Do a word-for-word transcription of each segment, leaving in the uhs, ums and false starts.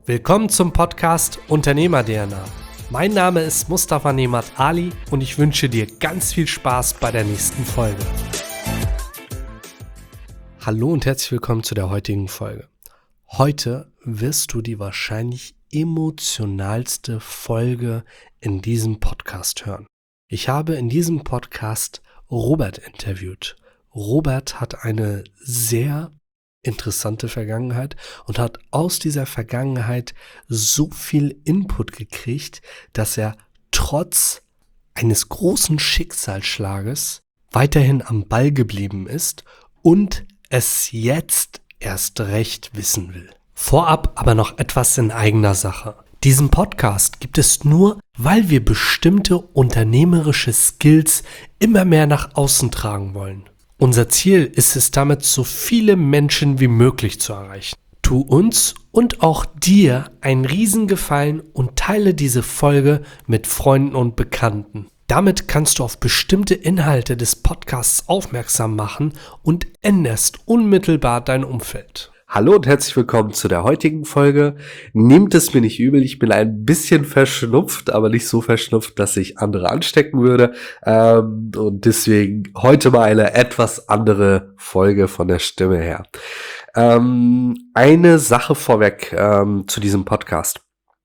Willkommen zum Podcast Unternehmer-D N A. Mein Name ist Mustafa Nemat Ali und ich wünsche dir ganz viel Spaß bei der nächsten Folge. Hallo und herzlich willkommen zu der heutigen Folge. Heute wirst du die wahrscheinlich emotionalste Folge in diesem Podcast hören. Ich habe in diesem Podcast Robert interviewt. Robert hat eine sehr interessante Vergangenheit und hat aus dieser Vergangenheit so viel Input gekriegt, dass er trotz eines großen Schicksalsschlages weiterhin am Ball geblieben ist und es jetzt erst recht wissen will. Vorab aber noch etwas in eigener Sache. Diesen Podcast gibt es nur, weil wir bestimmte unternehmerische Skills immer mehr nach außen tragen wollen. Unser Ziel ist es damit, so viele Menschen wie möglich zu erreichen. Tu uns und auch dir einen Riesengefallen und teile diese Folge mit Freunden und Bekannten. Damit kannst du auf bestimmte Inhalte des Podcasts aufmerksam machen und änderst unmittelbar dein Umfeld. Hallo und herzlich willkommen zu der heutigen Folge. Nehmt es mir nicht übel, ich bin ein bisschen verschnupft, aber nicht so verschnupft, dass ich andere anstecken würde. Ähm, und deswegen heute mal eine etwas andere Folge von der Stimme her. Ähm, eine Sache vorweg ähm, zu diesem Podcast.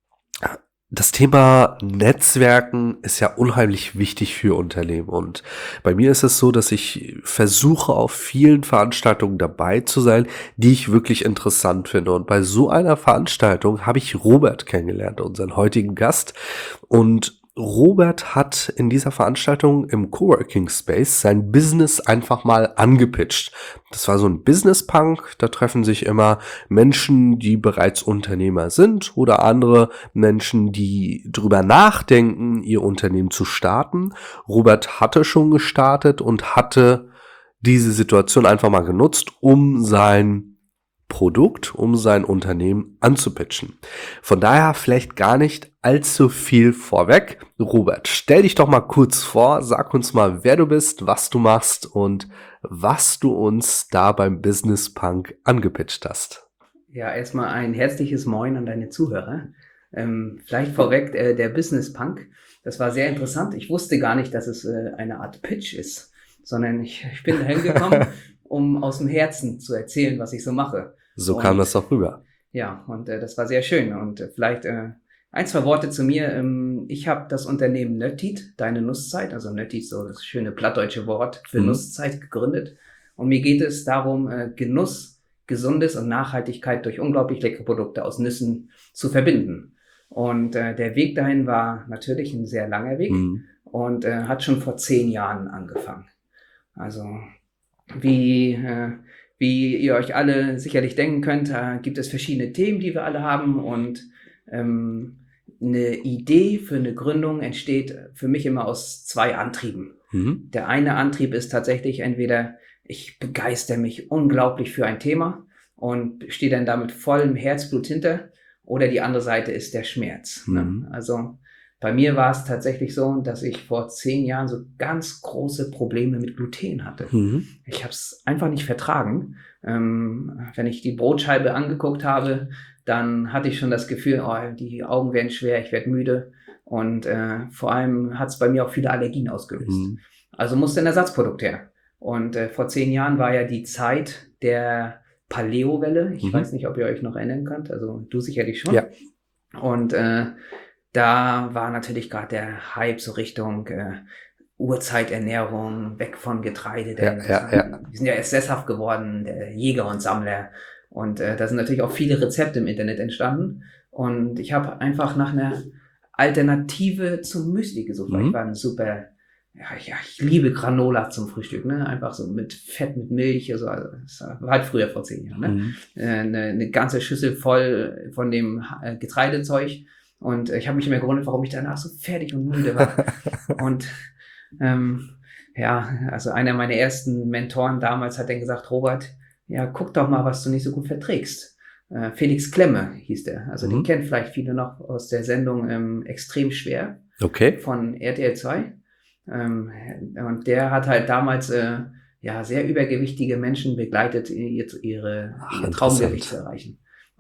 Das Thema Netzwerken ist ja unheimlich wichtig für Unternehmen und bei mir ist es so, dass ich versuche, auf vielen Veranstaltungen dabei zu sein, die ich wirklich interessant finde, und bei so einer Veranstaltung habe ich Robert kennengelernt, unseren heutigen Gast, und Robert hat in dieser Veranstaltung im Coworking Space sein Business einfach mal angepitcht. Das war so ein Business-Punk, da treffen sich immer Menschen, die bereits Unternehmer sind oder andere Menschen, die drüber nachdenken, ihr Unternehmen zu starten. Robert hatte schon gestartet und hatte diese Situation einfach mal genutzt, um sein Produkt, um sein Unternehmen anzupitchen. Von daher vielleicht gar nicht allzu viel vorweg. Robert, stell dich doch mal kurz vor, sag uns mal, wer du bist, was du machst und was du uns da beim Business Punk angepitcht hast. Ja, erstmal ein herzliches Moin an deine Zuhörer. Ähm, vielleicht vorweg, äh, der Business Punk, das war sehr interessant. Ich wusste gar nicht, dass es äh, eine Art Pitch ist, sondern ich, ich bin da hingekommen, um aus dem Herzen zu erzählen, was ich so mache. So kam und, das doch rüber. Ja, und äh, das war sehr schön. Und äh, vielleicht äh, ein, zwei Worte zu mir. Ähm, ich habe das Unternehmen Nöttit, deine Nusszeit, also Nöttit, so das schöne plattdeutsche Wort für mhm. Nusszeit, gegründet. Und mir geht es darum, äh, Genuss, Gesundes und Nachhaltigkeit durch unglaublich leckere Produkte aus Nüssen zu verbinden. Und äh, der Weg dahin war natürlich ein sehr langer Weg mhm. und äh, hat schon vor zehn Jahren angefangen. Also wie... Äh, Wie ihr euch alle sicherlich denken könnt, äh, gibt es verschiedene Themen, die wir alle haben, und ähm, eine Idee für eine Gründung entsteht für mich immer aus zwei Antrieben. Mhm. Der eine Antrieb ist tatsächlich entweder, ich begeister mich unglaublich für ein Thema und stehe dann damit vollem Herzblut hinter, oder die andere Seite ist der Schmerz. Mhm. Ne? Also bei mir war es tatsächlich so, dass ich vor zehn Jahren so ganz große Probleme mit Gluten hatte. Mhm. Ich habe es einfach nicht vertragen. Ähm, wenn ich die Brotscheibe angeguckt habe, dann hatte ich schon das Gefühl, oh, die Augen werden schwer, ich werde müde. Und äh, vor allem hat es bei mir auch viele Allergien ausgelöst. Mhm. Also musste ein Ersatzprodukt her. Und äh, vor zehn Jahren war ja die Zeit der Paleo-Welle. Ich mhm. weiß nicht, ob ihr euch noch erinnern könnt. Also du sicherlich schon. Ja. Und äh, da war natürlich gerade der Hype so Richtung äh, Urzeiternährung, weg von Getreide. Denn ja, ja, ja. Wir sind ja erst sesshaft geworden, der Jäger und Sammler. Und äh, da sind natürlich auch viele Rezepte im Internet entstanden. Und ich habe einfach nach einer Alternative zum Müsli gesucht. Mhm. Weil ich war ein super, ja, ja, ich liebe Granola zum Frühstück, ne? Einfach so mit Fett, mit Milch. Also, also das war halt früher vor zehn Jahren. Ne? Mhm. Äh, eine, eine ganze Schüssel voll von dem äh, Getreidezeug. Und ich habe mich immer gewundert, warum ich danach so fertig und müde war. und ähm, ja, also einer meiner ersten Mentoren damals hat dann gesagt, Robert, ja, guck doch mal, was du nicht so gut verträgst. Äh, Felix Klemme hieß der. Also mhm. den kennen vielleicht viele noch aus der Sendung ähm, Extrem schwer okay. von R T L zwei. Ähm, und der hat halt damals äh, ja sehr übergewichtige Menschen begleitet, ihre, ihre, Ach, ihr Traumgewicht zu erreichen.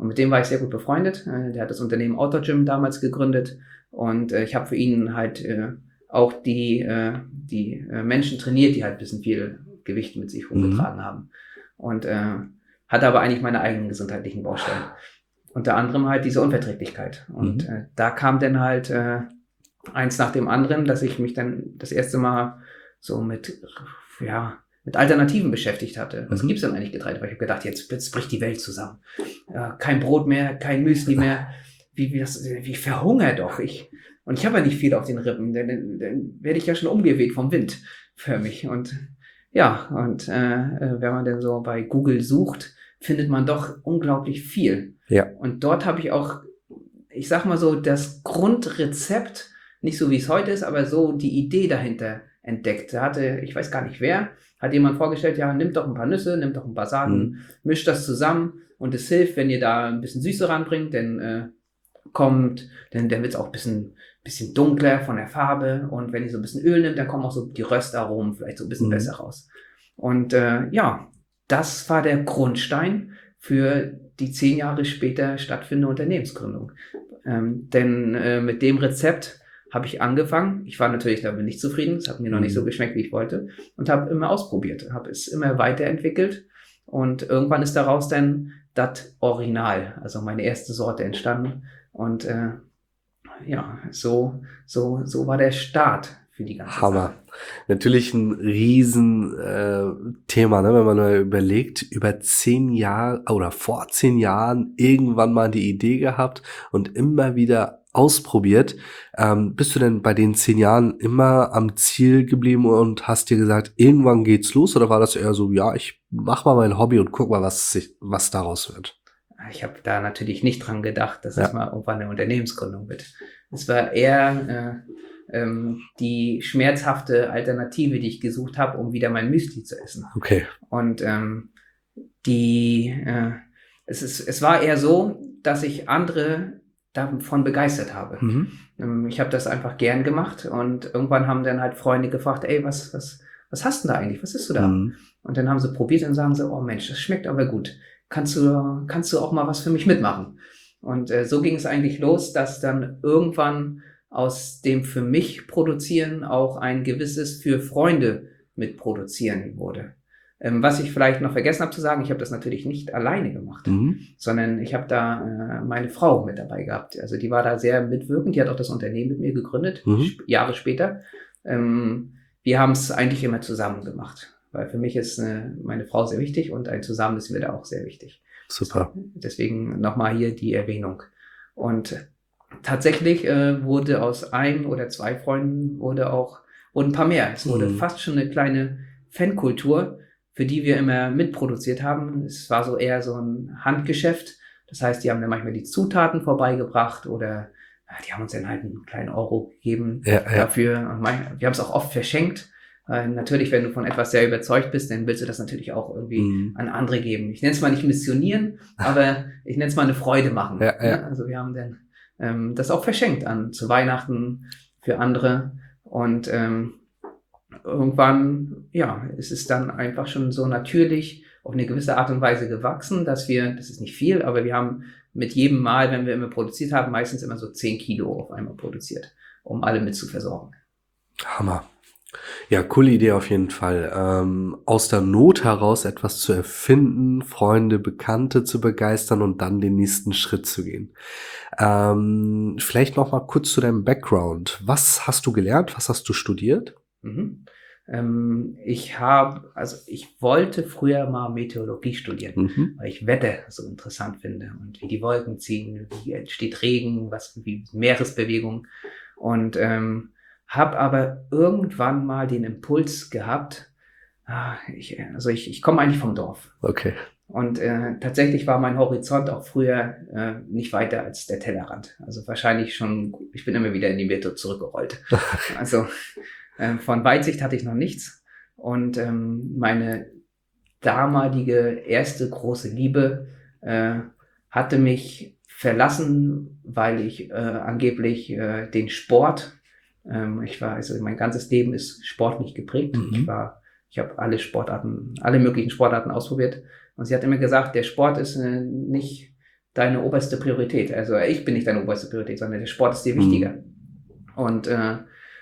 Und mit dem war ich sehr gut befreundet. Äh, der hat das Unternehmen Autogym damals gegründet und äh, ich habe für ihn halt äh, auch die, äh, die äh, Menschen trainiert, die halt ein bisschen viel Gewicht mit sich rumgetragen mhm. haben. Und äh, hatte aber eigentlich meine eigenen gesundheitlichen Baustellen. Unter anderem halt diese Unverträglichkeit. Und mhm. äh, da kam dann halt äh, eins nach dem anderen, dass ich mich dann das erste Mal so mit, ja, mit Alternativen beschäftigt hatte. Was mhm. gibt's denn eigentlich Getreide? Weil ich habe gedacht, jetzt, jetzt bricht die Welt zusammen. Äh, kein Brot mehr, kein Müsli mehr. Wie, wie, das, wie ich verhungere doch. Ich, und ich habe ja nicht viel auf den Rippen. Dann, dann, dann werde ich ja schon umgeweht vom Wind für mich. Und ja, und äh, wenn man dann so bei Google sucht, findet man doch unglaublich viel. Ja. Und dort habe ich auch, ich sag mal so, das Grundrezept, nicht so wie es heute ist, aber so die Idee dahinter entdeckt. Da hatte, ich weiß gar nicht wer, hat jemand vorgestellt, ja, nimmt doch ein paar Nüsse, nimmt doch ein paar Saaten, mhm. mischt das zusammen und es hilft, wenn ihr da ein bisschen Süße ranbringt, denn äh, kommt, denn dann wird es auch ein bisschen, bisschen dunkler von der Farbe und wenn ihr so ein bisschen Öl nimmt, dann kommen auch so die Röstaromen vielleicht so ein bisschen mhm. besser raus. Und äh, ja, das war der Grundstein für die zehn Jahre später stattfindende Unternehmensgründung. Ähm, denn äh, mit dem Rezept habe ich angefangen. Ich war natürlich damit nicht zufrieden. Es hat mir noch nicht so geschmeckt, wie ich wollte. Und habe immer ausprobiert, habe es immer weiterentwickelt. Und irgendwann ist daraus dann das Original, also meine erste Sorte entstanden. Und äh, ja, so, so, so war der Start für die ganze Hammer. Sache. Natürlich ein riesen äh, Thema, ne, wenn man mal überlegt, über zehn Jahre oder vor zehn Jahren irgendwann mal die Idee gehabt und immer wieder ausprobiert. Ähm, bist du denn bei den zehn Jahren immer am Ziel geblieben und hast dir gesagt, irgendwann geht's los? Oder war das eher so, ja, ich mach mal mein Hobby und guck mal, was, sich, was daraus wird? Ich habe da natürlich nicht dran gedacht, dass ja. es mal irgendwann eine Unternehmensgründung wird. Es war eher äh, ähm, die schmerzhafte Alternative, die ich gesucht habe, um wieder mein Müsli zu essen. Okay. Und ähm, die, äh, es ist, es war eher so, dass ich andere davon begeistert habe. Mhm. Ähm, ich habe das einfach gern gemacht und irgendwann haben dann halt Freunde gefragt, ey, was, was, was hast du da eigentlich? Was isst du da? Mhm. Und dann haben sie probiert und sagen so, oh Mensch, das schmeckt aber gut. Kannst du, kannst du auch mal was für mich mitmachen? Und äh, so ging es eigentlich los, dass dann irgendwann aus dem für mich Produzieren auch ein gewisses für Freunde mitproduzieren wurde. Ähm, was ich vielleicht noch vergessen habe zu sagen, ich habe das natürlich nicht alleine gemacht, mhm. sondern ich habe da äh, meine Frau mit dabei gehabt. Also die war da sehr mitwirkend, die hat auch das Unternehmen mit mir gegründet, mhm. sp- Jahre später. Ähm, wir haben es eigentlich immer zusammen gemacht. Weil für mich ist äh, meine Frau sehr wichtig und ein Zusammen ist mir da auch sehr wichtig. Super. Deswegen nochmal hier die Erwähnung. Und tatsächlich äh, wurde aus einem oder zwei Freunden wurde auch, wurden ein paar mehr. Es wurde mhm. fast schon eine kleine Fankultur, für die wir immer mitproduziert haben. Es war so eher so ein Handgeschäft. Das heißt, die haben dann manchmal die Zutaten vorbeigebracht oder ja, die haben uns dann halt einen kleinen Euro gegeben ja, dafür. Ja. Wir haben es auch oft verschenkt. Äh, natürlich, wenn du von etwas sehr überzeugt bist, dann willst du das natürlich auch irgendwie mm. an andere geben. Ich nenne es mal nicht missionieren, aber ich nenne es mal eine Freude machen. Ja, ja. Ja, also wir haben dann ähm, das auch verschenkt an zu Weihnachten für andere und ähm, irgendwann, ja, ist es dann einfach schon so natürlich auf eine gewisse Art und Weise gewachsen, dass wir, das ist nicht viel, aber wir haben mit jedem Mal, wenn wir immer produziert haben, meistens immer so zehn Kilo auf einmal produziert, um alle mit zu versorgen. Hammer. Ja, coole Idee auf jeden Fall. Ähm, aus der Not heraus etwas zu erfinden, Freunde, Bekannte zu begeistern und dann den nächsten Schritt zu gehen. Ähm, vielleicht noch mal kurz zu deinem Background. Was hast du gelernt? Was hast du studiert? Mhm. Ähm, ich habe, also ich wollte früher mal Meteorologie studieren, mhm. weil ich Wetter so interessant finde und wie die Wolken ziehen, wie entsteht Regen, was wie Meeresbewegung und ähm, habe aber irgendwann mal den Impuls gehabt, ah, ich, also ich, ich komme eigentlich vom Dorf. Okay. Und äh, tatsächlich war mein Horizont auch früher äh, nicht weiter als der Tellerrand. Also wahrscheinlich schon, ich bin immer wieder in die Mitte zurückgerollt. Also äh, von Weitsicht hatte ich noch nichts. Und ähm, meine damalige erste große Liebe äh, hatte mich verlassen, weil ich äh, angeblich äh, den Sport Ich war, also mein ganzes Leben ist sportlich geprägt. Mhm. Ich war, ich habe alle Sportarten, alle möglichen Sportarten ausprobiert. Und sie hat immer gesagt, der Sport ist äh, nicht deine oberste Priorität. Also ich bin nicht deine oberste Priorität, sondern der Sport ist dir wichtiger. Mhm. Und äh,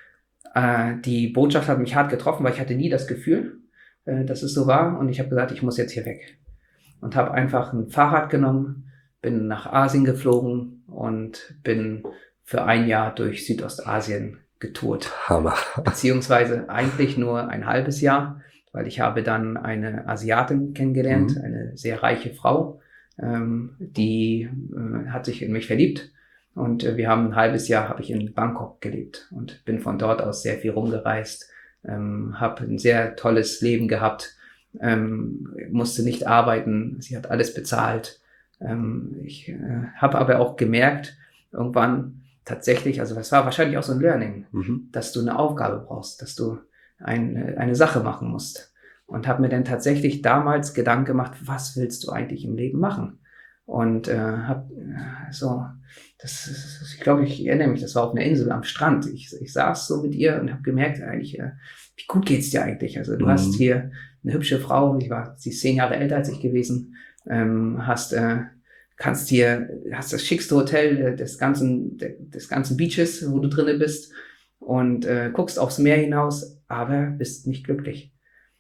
äh, die Botschaft hat mich hart getroffen, weil ich hatte nie das Gefühl, äh, dass es so war. Und ich habe gesagt, ich muss jetzt hier weg. Und habe einfach ein Fahrrad genommen, bin nach Asien geflogen und bin für ein Jahr durch Südostasien getourt. Hammer. Beziehungsweise eigentlich nur ein halbes Jahr, weil ich habe dann eine Asiatin kennengelernt, mhm. eine sehr reiche Frau, ähm, die äh, hat sich in mich verliebt. Und äh, wir haben ein halbes Jahr, habe ich in Bangkok gelebt und bin von dort aus sehr viel rumgereist, ähm, habe ein sehr tolles Leben gehabt, ähm, musste nicht arbeiten, sie hat alles bezahlt. Ähm, ich äh, habe aber auch gemerkt, irgendwann tatsächlich, also das war wahrscheinlich auch so ein Learning, mhm. dass du eine Aufgabe brauchst, dass du ein, eine Sache machen musst. Und habe mir dann tatsächlich damals Gedanken gemacht, was willst du eigentlich im Leben machen? Und äh, habe äh, so, das ist, ich glaube, ich erinnere mich, das war auf einer Insel am Strand. Ich, ich saß so mit ihr und habe gemerkt, eigentlich, äh, wie gut geht's dir eigentlich? Also du mhm. hast hier eine hübsche Frau, ich war, sie ist zehn Jahre älter als ich gewesen, ähm, hast, äh, kannst hier, hast das schickste Hotel des ganzen, des ganzen Beaches, wo du drinne bist und äh, guckst aufs Meer hinaus, aber bist nicht glücklich.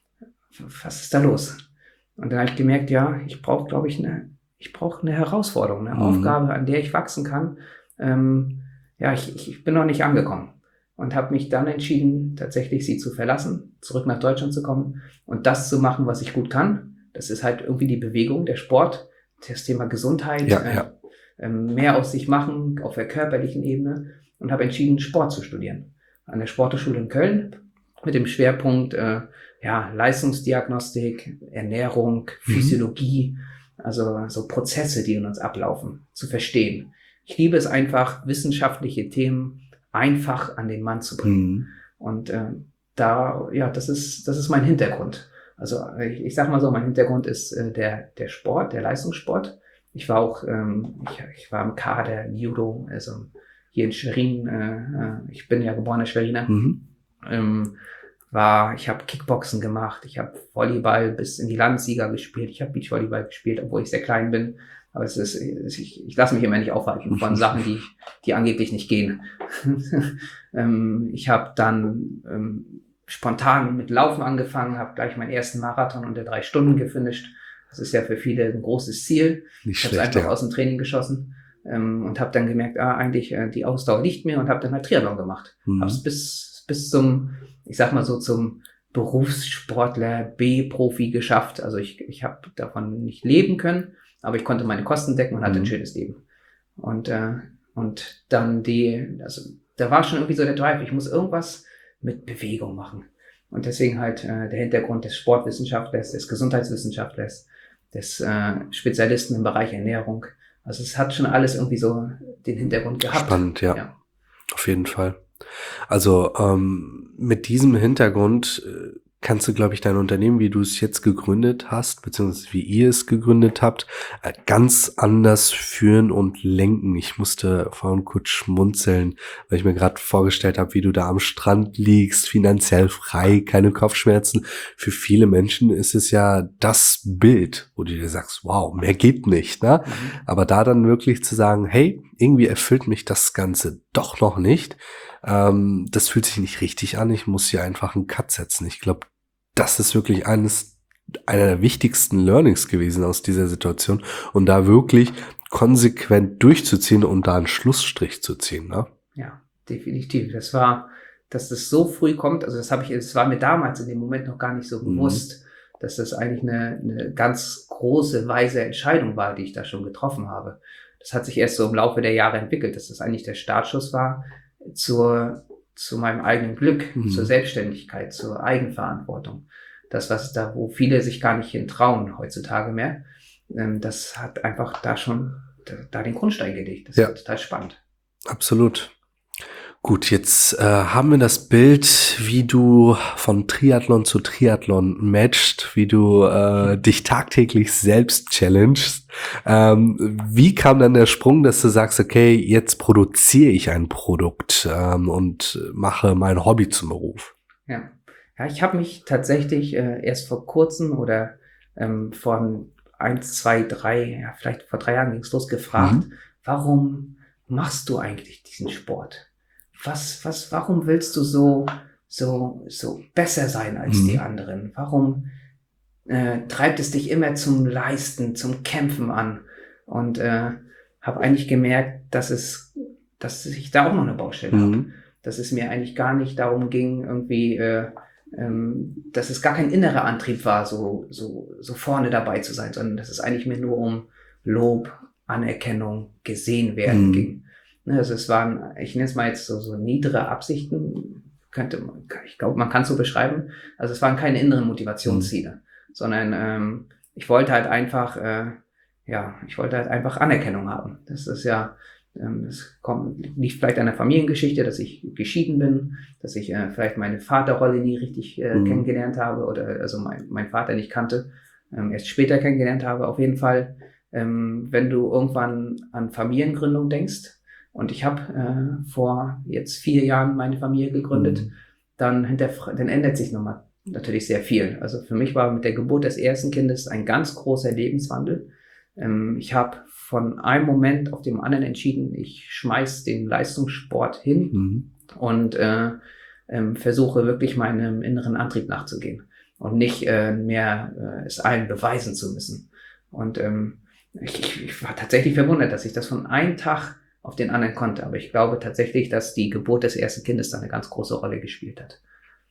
Was ist da los? Und dann habe ich gemerkt, ja, ich brauche, glaube ich, eine Ich brauche eine Herausforderung, eine mhm. Aufgabe, an der ich wachsen kann. Ähm, ja, ich, ich bin noch nicht angekommen und habe mich dann entschieden, tatsächlich sie zu verlassen, zurück nach Deutschland zu kommen und das zu machen, was ich gut kann. Das ist halt irgendwie die Bewegung, der Sport, das Thema Gesundheit, ja, äh, ja. äh, mehr aus sich machen auf der körperlichen Ebene und habe entschieden, Sport zu studieren. An der Sporthochschule in Köln mit dem Schwerpunkt äh, ja, Leistungsdiagnostik, Ernährung, mhm. Physiologie, also so Prozesse, die in uns ablaufen, zu verstehen. Ich liebe es einfach, wissenschaftliche Themen einfach an den Mann zu bringen. Mhm. Und äh, da, ja, das ist, das ist mein Hintergrund. Also ich, ich sag mal so, mein Hintergrund ist äh, der, der Sport, der Leistungssport. Ich war auch, ähm, ich, ich war im Kader Judo, also hier in Schwerin. Äh, ich bin ja geborener Schweriner. Mhm. Ähm, war, ich habe Kickboxen gemacht, ich habe Volleyball bis in die Landesliga gespielt, ich habe Beachvolleyball gespielt, obwohl ich sehr klein bin. Aber es ist, ich, ich lasse mich immer nicht aufhalten von Sachen, die, die angeblich nicht gehen. ähm, ich habe dann ähm, spontan mit Laufen angefangen, habe gleich meinen ersten Marathon unter drei Stunden gefinisht. Das ist ja für viele ein großes Ziel. Nicht ich habe es einfach ja. aus dem Training geschossen ähm, und habe dann gemerkt, ah, eigentlich äh, die Ausdauer liegt mir und habe dann halt Triathlon gemacht. Mhm. Habe es bis bis zum, ich sag mal so, zum Berufssportler B-Profi geschafft. Also ich, ich habe davon nicht leben können, aber ich konnte meine Kosten decken und hatte ein schönes Leben. Und, äh, und dann die, also da war schon irgendwie so der Drive, ich muss irgendwas mit Bewegung machen. Und deswegen halt äh, der Hintergrund des Sportwissenschaftlers, des Gesundheitswissenschaftlers, des äh, Spezialisten im Bereich Ernährung. Also es hat schon alles irgendwie so den Hintergrund gehabt. Spannend, ja. ja. Auf jeden Fall. Also ähm, mit diesem Hintergrund äh, kannst du, glaube ich, dein Unternehmen, wie du es jetzt gegründet hast, beziehungsweise wie ihr es gegründet habt, äh, ganz anders führen und lenken. Ich musste vorhin kurz schmunzeln, weil ich mir gerade vorgestellt habe, wie du da am Strand liegst, finanziell frei, keine Kopfschmerzen. Für viele Menschen ist es ja das Bild, wo du dir sagst, wow, mehr geht nicht, ne? Mhm. Aber da dann wirklich zu sagen, hey, irgendwie erfüllt mich das Ganze doch noch nicht. Ähm, das fühlt sich nicht richtig an. Ich muss hier einfach einen Cut setzen. Ich glaube, das ist wirklich eines, einer der wichtigsten Learnings gewesen aus dieser Situation und da wirklich konsequent durchzuziehen und da einen Schlussstrich zu ziehen, ne? Ja, definitiv. Das war, dass das so früh kommt. Also das habe ich, es war mir damals in dem Moment noch gar nicht so bewusst, mhm. dass das eigentlich eine, eine ganz große, weise Entscheidung war, die ich da schon getroffen habe. Das hat sich erst so im Laufe der Jahre entwickelt, dass das eigentlich der Startschuss war zur, zu meinem eigenen Glück, mhm. zur Selbstständigkeit, zur Eigenverantwortung. Das, was da, wo viele sich gar nicht hintrauen heutzutage mehr, ähm, das hat einfach da schon, da, da den Grundstein gelegt. Das ja. ist total spannend. Absolut. Gut, jetzt äh, haben wir das Bild, wie du von Triathlon zu Triathlon matchst, wie du äh, dich tagtäglich selbst challengest. Ähm, wie kam dann der Sprung, dass du sagst, okay, jetzt produziere ich ein Produkt ähm, und mache mein Hobby zum Beruf? Ja, ja ich habe mich tatsächlich äh, erst vor kurzem oder ähm, vor eins, zwei, drei, ja, vielleicht vor drei Jahren ging es los, gefragt, mhm. warum machst du eigentlich diesen Sport? Was, was, warum willst du so, so, so besser sein als mhm. die anderen? Warum äh, treibt es dich immer zum Leisten, zum Kämpfen an? Und äh, habe eigentlich gemerkt, dass es, dass ich da auch noch eine Baustelle mhm. habe. Dass es mir eigentlich gar nicht darum ging, irgendwie, äh, ähm, dass es gar kein innerer Antrieb war, so, so, so vorne dabei zu sein, sondern dass es eigentlich mir nur um Lob, Anerkennung, gesehen werden mhm. ging. Also es waren, ich nenne es mal jetzt so, so niedere Absichten, könnte man, ich glaube, man kann es so beschreiben. Also es waren keine inneren Motivationsziele, mhm. sondern ähm, ich wollte halt einfach, äh, ja, ich wollte halt einfach Anerkennung haben. Das ist ja, ähm, das kommt, liegt vielleicht an der Familiengeschichte, dass ich geschieden bin, dass ich äh, vielleicht meine Vaterrolle nie richtig äh, mhm. kennengelernt habe oder also mein, mein Vater nicht kannte, ähm, erst später kennengelernt habe. Auf jeden Fall, ähm, wenn du irgendwann an Familiengründung denkst, und ich habe äh, vor jetzt vier Jahren meine Familie gegründet, mhm. dann, hinterfra- dann ändert sich nochmal natürlich sehr viel. Also für mich war mit der Geburt des ersten Kindes ein ganz großer Lebenswandel. Ähm, ich habe von einem Moment auf den anderen entschieden, ich schmeiß den Leistungssport hin mhm. und äh, ähm, versuche wirklich meinem inneren Antrieb nachzugehen und nicht äh, mehr äh, es allen beweisen zu müssen. Und ähm, ich, ich, ich war tatsächlich verwundert, dass ich das von einem Tag auf den anderen konnte. Aber ich glaube tatsächlich, dass die Geburt des ersten Kindes da eine ganz große Rolle gespielt hat.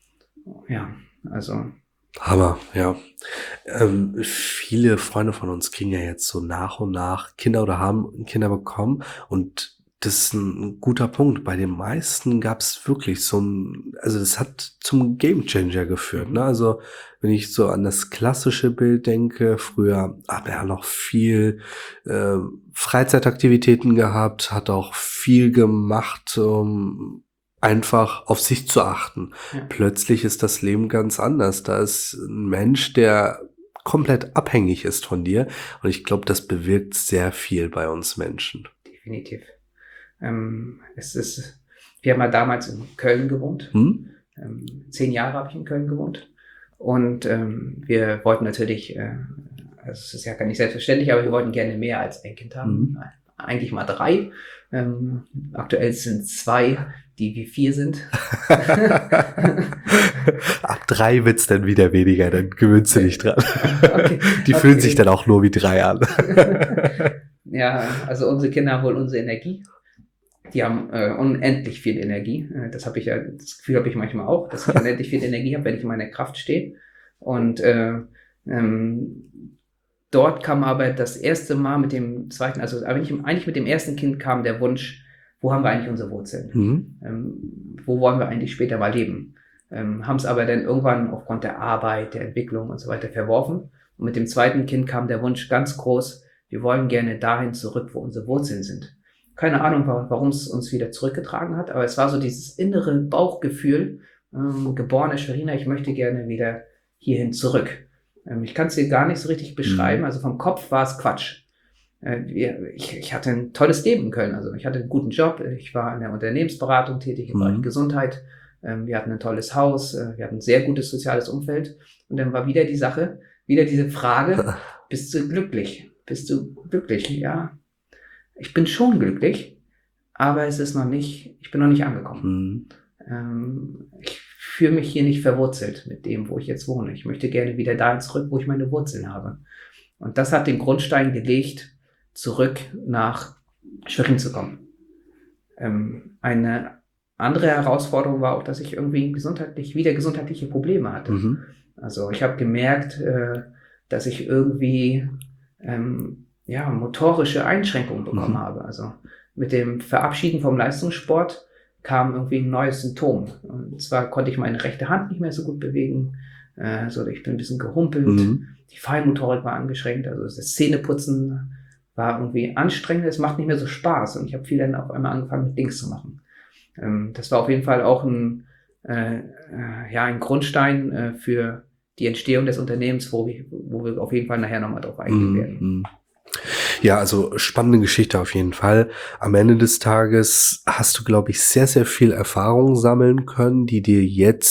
Ja, also. Hammer, ja. Ähm, viele Freunde von uns kriegen ja jetzt so nach und nach Kinder oder haben Kinder bekommen und das ist ein guter Punkt. Bei den meisten gab es wirklich so ein, also das hat zum Gamechanger geführt, ne? Also wenn ich so an das klassische Bild denke, früher hat er ja noch viel äh, Freizeitaktivitäten gehabt, hat auch viel gemacht, um einfach auf sich zu achten. Ja. Plötzlich ist das Leben ganz anders. Da ist ein Mensch, der komplett abhängig ist von dir und ich glaube, das bewirkt sehr viel bei uns Menschen. Definitiv. Ähm, es ist, wir haben ja damals in Köln gewohnt. Hm? Ähm, zehn Jahre habe ich in Köln gewohnt. Und ähm, wir wollten natürlich, äh, also es ist ja gar nicht selbstverständlich, aber wir wollten gerne mehr als ein Kind haben. Hm. Eigentlich mal drei. Ähm, aktuell sind zwei, die wie vier sind. Ab drei wird's dann wieder weniger, dann gewöhnst du dich dran. Okay. Die fühlen okay. sich dann auch nur wie drei an. Ja, also unsere Kinder holen unsere Energie. Die haben äh, unendlich viel Energie. Äh, das habe ich ja, das Gefühl habe ich manchmal auch, dass ich unendlich viel Energie habe, wenn ich in meiner Kraft stehe. Und äh, ähm, dort kam aber das erste Mal mit dem zweiten, also eigentlich, eigentlich mit dem ersten Kind kam der Wunsch, wo haben wir eigentlich unsere Wurzeln? Mhm. Ähm, wo wollen wir eigentlich später mal leben? Ähm, haben es aber dann irgendwann aufgrund der Arbeit, der Entwicklung und so weiter verworfen. Und mit dem zweiten Kind kam der Wunsch ganz groß, wir wollen gerne dahin zurück, wo unsere Wurzeln sind. Keine Ahnung, warum es uns wieder zurückgetragen hat, aber es war so dieses innere Bauchgefühl, ähm, geborene Schweriner, ich möchte gerne wieder hierhin zurück. Ähm, ich kann es dir gar nicht so richtig beschreiben, also vom Kopf war es Quatsch. Äh, ich, ich hatte ein tolles Leben in Köln, also ich hatte einen guten Job, ich war in der Unternehmensberatung tätig, im Bereich Gesundheit, ähm, wir hatten ein tolles Haus, äh, wir hatten ein sehr gutes soziales Umfeld und dann war wieder die Sache, wieder diese Frage, bist du glücklich? Bist du glücklich? Ja. Ich bin schon glücklich, aber es ist noch nicht, ich bin noch nicht angekommen. Mhm. Ähm, ich fühle mich hier nicht verwurzelt mit dem, wo ich jetzt wohne. Ich möchte gerne wieder dahin zurück, wo ich meine Wurzeln habe. Und das hat den Grundstein gelegt, zurück nach Schwerin zu kommen. Ähm, eine andere Herausforderung war auch, dass ich irgendwie gesundheitlich, wieder gesundheitliche Probleme hatte. Mhm. Also ich habe gemerkt, äh, dass ich irgendwie ähm, ja, motorische Einschränkungen bekommen mhm. habe. Also mit dem Verabschieden vom Leistungssport kam irgendwie ein neues Symptom. Und zwar konnte ich meine rechte Hand nicht mehr so gut bewegen. Äh, so, ich bin ein bisschen gehumpelt. Mhm. Die Feinmotorik war angeschränkt. Also das Zähneputzen war irgendwie anstrengend. Es macht nicht mehr so Spaß. Und ich habe viel dann auf einmal angefangen, mit Dings zu machen. Ähm, das war auf jeden Fall auch ein, äh, äh, ja, ein Grundstein äh, für die Entstehung des Unternehmens, wo wir, wo wir auf jeden Fall nachher nochmal drauf eingehen mhm. werden. Ja, also spannende Geschichte auf jeden Fall. Am Ende des Tages hast du, glaube ich, sehr, sehr viel Erfahrung sammeln können, die dir jetzt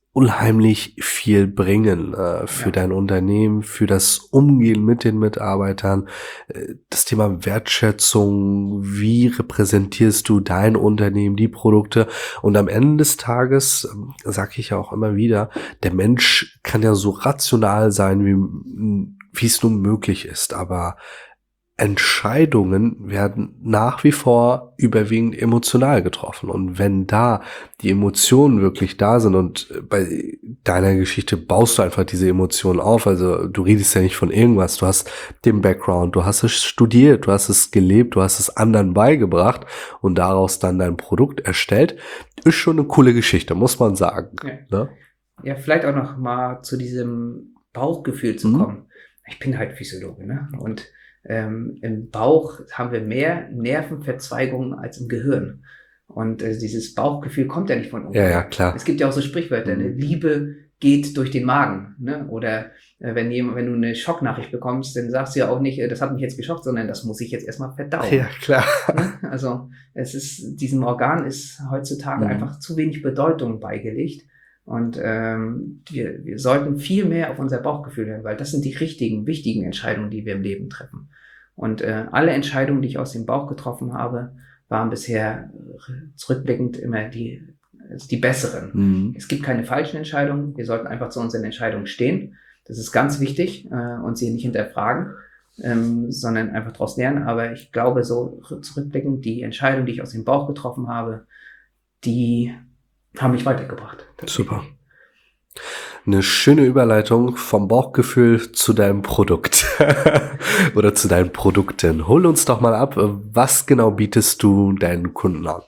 unheimlich viel bringen äh, für Ja. dein Unternehmen, für das Umgehen mit den Mitarbeitern, äh, das Thema Wertschätzung, wie repräsentierst du dein Unternehmen, die Produkte, und am Ende des Tages, ähm, sage ich ja auch immer wieder, der Mensch kann ja so rational sein, wie wie es nun möglich ist, aber Entscheidungen werden nach wie vor überwiegend emotional getroffen. Und wenn da die Emotionen wirklich da sind, und bei deiner Geschichte baust du einfach diese Emotionen auf, also du redest ja nicht von irgendwas, du hast den Background, du hast es studiert, du hast es gelebt, du hast es anderen beigebracht und daraus dann dein Produkt erstellt, ist schon eine coole Geschichte, muss man sagen. Ja, Ne? ja vielleicht auch noch mal zu diesem Bauchgefühl zu Mhm. kommen. Ich bin halt Physiologe, ne? Und ähm, im Bauch haben wir mehr Nervenverzweigungen als im Gehirn. Und äh, dieses Bauchgefühl kommt ja nicht von Ja, ungefähr. ja, klar. Es gibt ja auch so Sprichwörter, ne? Mhm. Liebe geht durch den Magen, ne? Oder äh, wenn jemand, wenn du eine Schocknachricht bekommst, dann sagst du ja auch nicht, äh, das hat mich jetzt geschockt, sondern das muss ich jetzt erstmal verdauen. Ja, klar. Ne? Also es ist, diesem Organ ist heutzutage Mhm. einfach zu wenig Bedeutung beigelegt. Und ähm, wir, wir sollten viel mehr auf unser Bauchgefühl hören, weil das sind die richtigen, wichtigen Entscheidungen, die wir im Leben treffen. Und äh, alle Entscheidungen, die ich aus dem Bauch getroffen habe, waren bisher zurückblickend immer die, die besseren. Mhm. Es gibt keine falschen Entscheidungen. Wir sollten einfach zu unseren Entscheidungen stehen. Das ist ganz wichtig äh, und sie nicht hinterfragen, ähm, sondern einfach daraus lernen. Aber ich glaube, so zurückblickend, die Entscheidung, die ich aus dem Bauch getroffen habe, die haben mich weitergebracht. Super. Eine schöne Überleitung vom Bauchgefühl zu deinem Produkt oder zu deinen Produkten. Hol uns doch mal ab, was genau bietest du deinen Kunden an?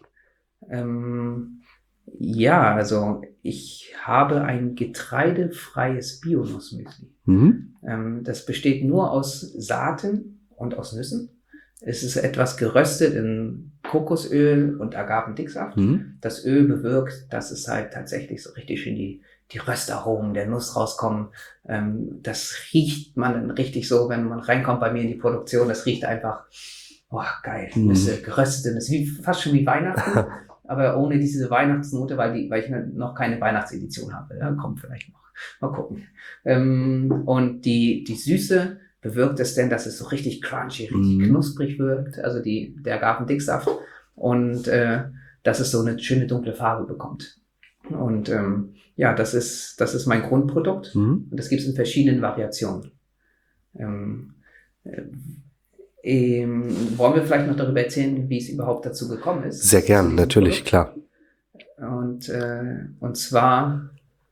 Ähm, ja, also ich habe ein getreidefreies Bio-Nussmüsli. Mhm. Ähm, das besteht nur aus Saaten und aus Nüssen. Es ist etwas geröstet in Kokosöl und Agavendicksaft. Mhm. Das Öl bewirkt, dass es halt tatsächlich so richtig schön die, die Röstaromen der Nuss rauskommen. Ähm, das riecht man dann richtig so, wenn man reinkommt bei mir in die Produktion. Das riecht einfach, boah, geil. Mhm. Nüsse, geröstete Nüsse, wie, fast schon wie Weihnachten, aber ohne diese Weihnachtsnote, weil, die, weil ich noch keine Weihnachtsedition habe. Ja, kommt vielleicht noch. Mal gucken. Ähm, und die, die Süße bewirkt es denn, dass es so richtig crunchy, richtig Mhm. knusprig wirkt, also die, der Agavendicksaft, und äh, dass es so eine schöne dunkle Farbe bekommt. Und ähm, ja, das ist, das ist mein Grundprodukt, Mhm. und das gibt es in verschiedenen Variationen. Ähm, äh, ähm, wollen wir vielleicht noch darüber erzählen, wie es überhaupt dazu gekommen ist? Sehr zu gern, diesem natürlich, Produkt? klar. Und, äh, und zwar,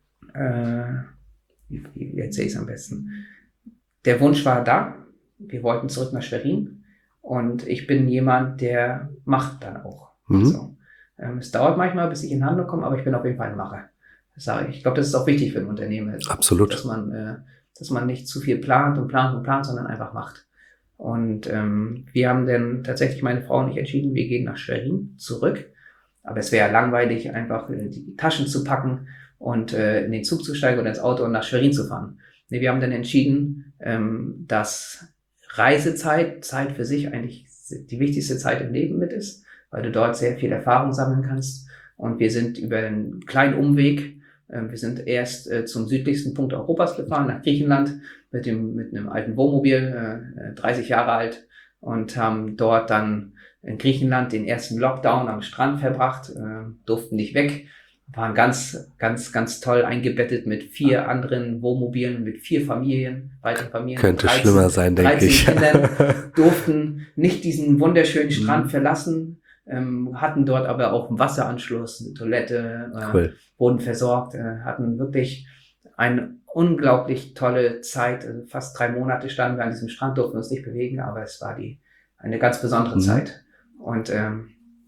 äh, wie, wie erzähle ich es am besten? Der Wunsch war da, wir wollten zurück nach Schwerin, und ich bin jemand, der macht dann auch. Mhm. Also, ähm, es dauert manchmal, bis ich in Handlung komme, aber ich bin auf jeden Fall ein Macher. Das sage ich. Ich glaube, das ist auch wichtig für ein Unternehmen, Absolut. dass man, äh, dass man nicht zu viel plant und plant und plant, sondern einfach macht. Und ähm, wir haben dann tatsächlich, meine Frau und ich, entschieden, wir gehen nach Schwerin zurück. Aber es wäre langweilig, einfach äh, die Taschen zu packen und äh, in den Zug zu steigen oder ins Auto und nach Schwerin zu fahren. Nee, wir haben dann entschieden, ähm, dass Reisezeit, Zeit für sich eigentlich die wichtigste Zeit im Leben mit ist, weil du dort sehr viel Erfahrung sammeln kannst. Und wir sind über einen kleinen Umweg, äh, wir sind erst äh, zum südlichsten Punkt Europas gefahren, nach Griechenland, mit dem mit einem alten Wohnmobil, äh, dreißig Jahre alt, und haben dort dann in Griechenland den ersten Lockdown am Strand verbracht, äh, durften nicht weg, waren ganz, ganz, ganz toll eingebettet mit vier anderen Wohnmobilen, mit vier Familien, weiteren Familien. Könnte dreizehn schlimmer sein, denke dreizehn ich. Kindern, durften nicht diesen wunderschönen Strand Mhm. verlassen, ähm, hatten dort aber auch einen Wasseranschluss, eine Toilette, äh, Cool. wurden versorgt, äh, hatten wirklich eine unglaublich tolle Zeit. Also fast drei Monate standen wir an diesem Strand, durften uns nicht bewegen, aber es war die eine ganz besondere Mhm. Zeit. Und ähm,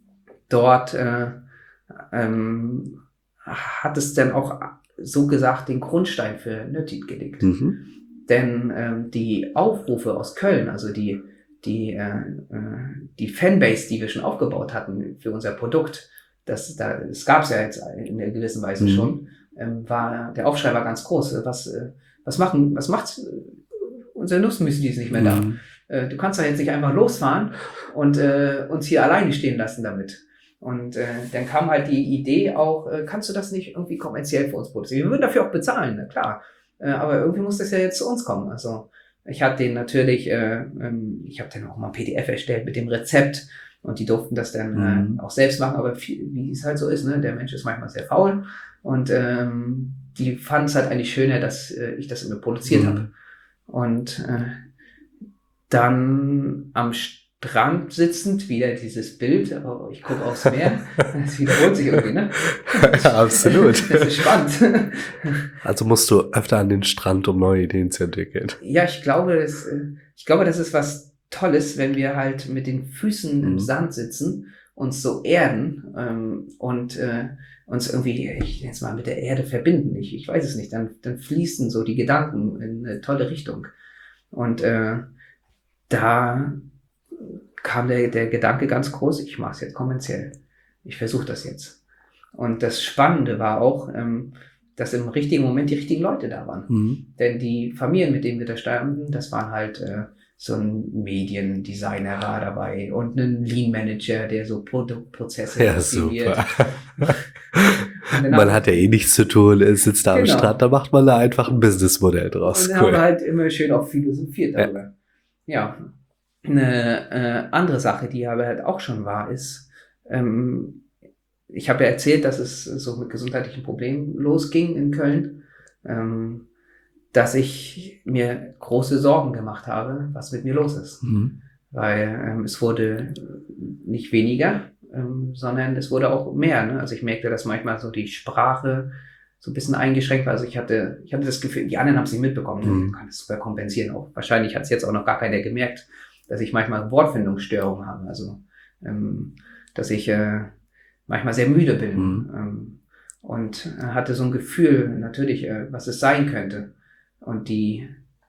dort äh, ähm, hat es dann auch so gesagt den Grundstein für Nötit gelegt. Mhm. Denn ähm, die Aufrufe aus Köln, also die, die, äh, äh, die Fanbase, die wir schon aufgebaut hatten für unser Produkt, das, da, das gab es ja jetzt in einer gewissen Weise Mhm. schon, ähm, war, der Aufschrei war ganz groß. Was, äh, was machen, was macht unser Nussmüsli ist nicht mehr da? Mhm. Äh, du kannst doch jetzt nicht einfach losfahren und äh, uns hier alleine stehen lassen damit. Und äh, dann kam halt die Idee auch, äh, kannst du das nicht irgendwie kommerziell für uns produzieren? Wir würden dafür auch bezahlen, na klar. Äh, aber irgendwie muss das ja jetzt zu uns kommen. Also ich hatte den natürlich, äh, ähm, ich habe dann auch mal ein P D F erstellt mit dem Rezept und die durften das dann Mhm. äh, auch selbst machen, aber viel, wie es halt so ist, ne? Der Mensch ist manchmal sehr faul und ähm, die fanden es halt eigentlich schöner, dass äh, ich das immer produziert Mhm. habe. Und äh, dann am Strand sitzend, wieder dieses Bild, oh, ich gucke aufs Meer, das wiederholt sich irgendwie, ne? Absolut. Das ist spannend. Also musst du öfter an den Strand, um neue Ideen zu entwickeln. Ja, ich glaube, das, äh, ich glaube, das ist was Tolles, wenn wir halt mit den Füßen im Mhm. Sand sitzen, uns so erden ähm, und äh, uns irgendwie, ich nenne es mal, mit der Erde verbinden. Ich, ich weiß es nicht. Dann, dann fließen so die Gedanken in eine tolle Richtung. Und äh, da kam der, der Gedanke ganz groß, ich mache es jetzt kommerziell. Ich versuche das jetzt. Und das Spannende war auch, ähm, dass im richtigen Moment die richtigen Leute da waren. Mhm. Denn die Familien, mit denen wir da standen, das waren halt äh, so ein Mediendesigner war dabei und ein Lean-Manager, der so Produktprozesse Ja, optimiert. super. Und dann Man haben- hat ja eh nichts zu tun, es sitzt da am Genau. Strand, da macht man da einfach ein Businessmodell draus. Und dann haben Cool. wir halt immer schön auch philosophiert darüber. Ja. Eine äh, andere Sache, die aber halt auch schon war, ist, ähm, ich habe ja erzählt, dass es so mit gesundheitlichen Problemen losging in Köln, ähm, dass ich mir große Sorgen gemacht habe, was mit mir los ist. Mhm. Weil ähm, es wurde nicht weniger, ähm, sondern es wurde auch mehr. Ne? Also ich merkte, dass manchmal so die Sprache so ein bisschen eingeschränkt war. Also ich hatte, ich hatte das Gefühl, die anderen haben es nicht mitbekommen. Mhm. Ich kann das sogar kompensieren. Auch wahrscheinlich hat es jetzt auch noch gar keiner gemerkt, dass ich manchmal Wortfindungsstörungen habe. Also ähm, dass ich äh, manchmal sehr müde bin. Mhm. Ähm, und äh, hatte so ein Gefühl, natürlich, äh, was es sein könnte. Und die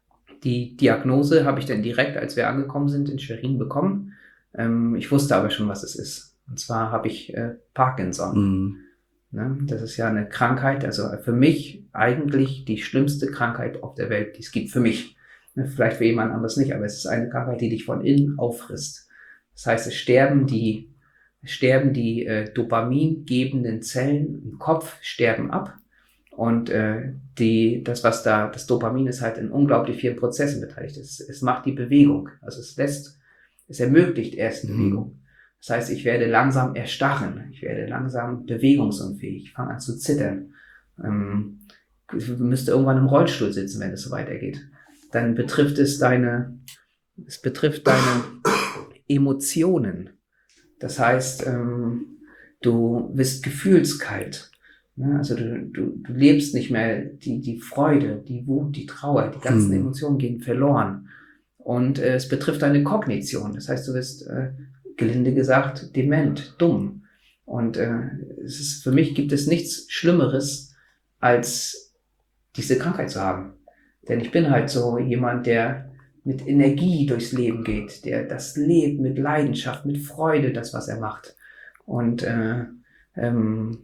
Die Diagnose habe ich dann direkt, als wir angekommen sind, in Schwerin bekommen. Ähm, ich wusste aber schon, was es ist. Und zwar habe ich äh, Parkinson. Mhm. Ne? Das ist ja eine Krankheit, also für mich eigentlich die schlimmste Krankheit auf der Welt, die es gibt für mich. Ne? Vielleicht für jemand anderes nicht, aber es ist eine Krankheit, die dich von innen auffrisst. Das heißt, es sterben die, es sterben die äh, dopamingebenden Zellen im Kopf, sterben ab. Und äh, die, das, was da, das Dopamin ist halt in unglaublich vielen Prozessen beteiligt. Es, es macht die Bewegung. Also es lässt, es ermöglicht erst Mhm. Bewegung. Das heißt, ich werde langsam erstarren. Ich werde langsam bewegungsunfähig. Ich fange an zu zittern. Ähm, ich müsste irgendwann im Rollstuhl sitzen, wenn es so weitergeht. Dann betrifft es deine, es betrifft deine Emotionen. Das heißt, ähm, du bist gefühlskalt. Ne? Also du, du, du lebst nicht mehr die, die Freude, die Wut, die Trauer, die ganzen Hm. Emotionen gehen verloren. Und äh, es betrifft deine Kognition. Das heißt, du bist, äh, gelinde gesagt, dement, dumm. Und äh, es ist, für mich gibt es nichts Schlimmeres, als diese Krankheit zu haben. Denn ich bin halt so jemand, der mit Energie durchs Leben geht, der das lebt mit Leidenschaft, mit Freude, das, was er macht. Und äh, ähm,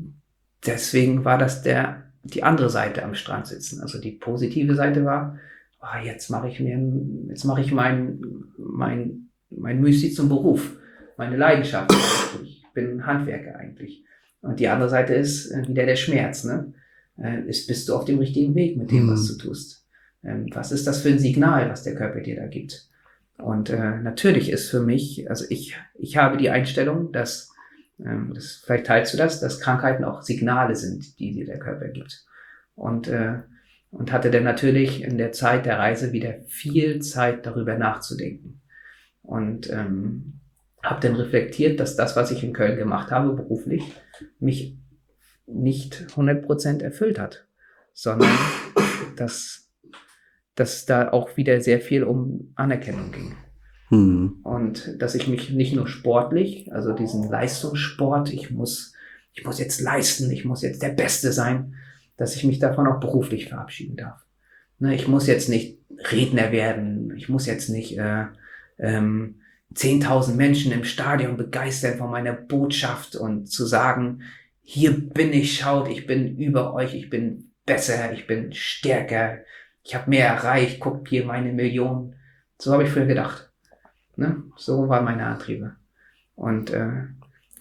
deswegen war das der, die andere Seite am Strand sitzen. Also die positive Seite war, oh, jetzt mache ich mir, jetzt mache ich mein, mein, mein Müsli zum Beruf, meine Leidenschaft. Ich bin Handwerker eigentlich. Und die andere Seite ist äh, wieder der Schmerz, ne? Äh, ist, bist du auf dem richtigen Weg mit dem, Mhm. was du tust? Ähm, was ist das für ein Signal, was der Körper dir da gibt? Und äh, natürlich ist für mich, also ich, ich habe die Einstellung, dass ähm, das, vielleicht teilst du das, dass Krankheiten auch Signale sind, die dir der Körper gibt. Und, äh, und hatte dann natürlich in der Zeit der Reise wieder viel Zeit darüber nachzudenken. Und ähm, habe dann reflektiert, dass das, was ich in Köln gemacht habe, beruflich, mich nicht hundert Prozent erfüllt hat, sondern dass, dass da auch wieder sehr viel um Anerkennung ging. Hm. Und dass ich mich nicht nur sportlich, also diesen Leistungssport, ich muss, ich muss jetzt leisten, ich muss jetzt der Beste sein, dass ich mich davon auch beruflich verabschieden darf. Ne, ich muss jetzt nicht Redner werden, ich muss jetzt nicht äh, ähm, zehntausend Menschen im Stadion begeistern von meiner Botschaft und zu sagen, hier bin ich, schaut, ich bin über euch, ich bin besser, ich bin stärker, ich habe mehr erreicht, guckt hier meine Millionen. So habe ich früher gedacht. Ne? So waren meine Antriebe. Und äh,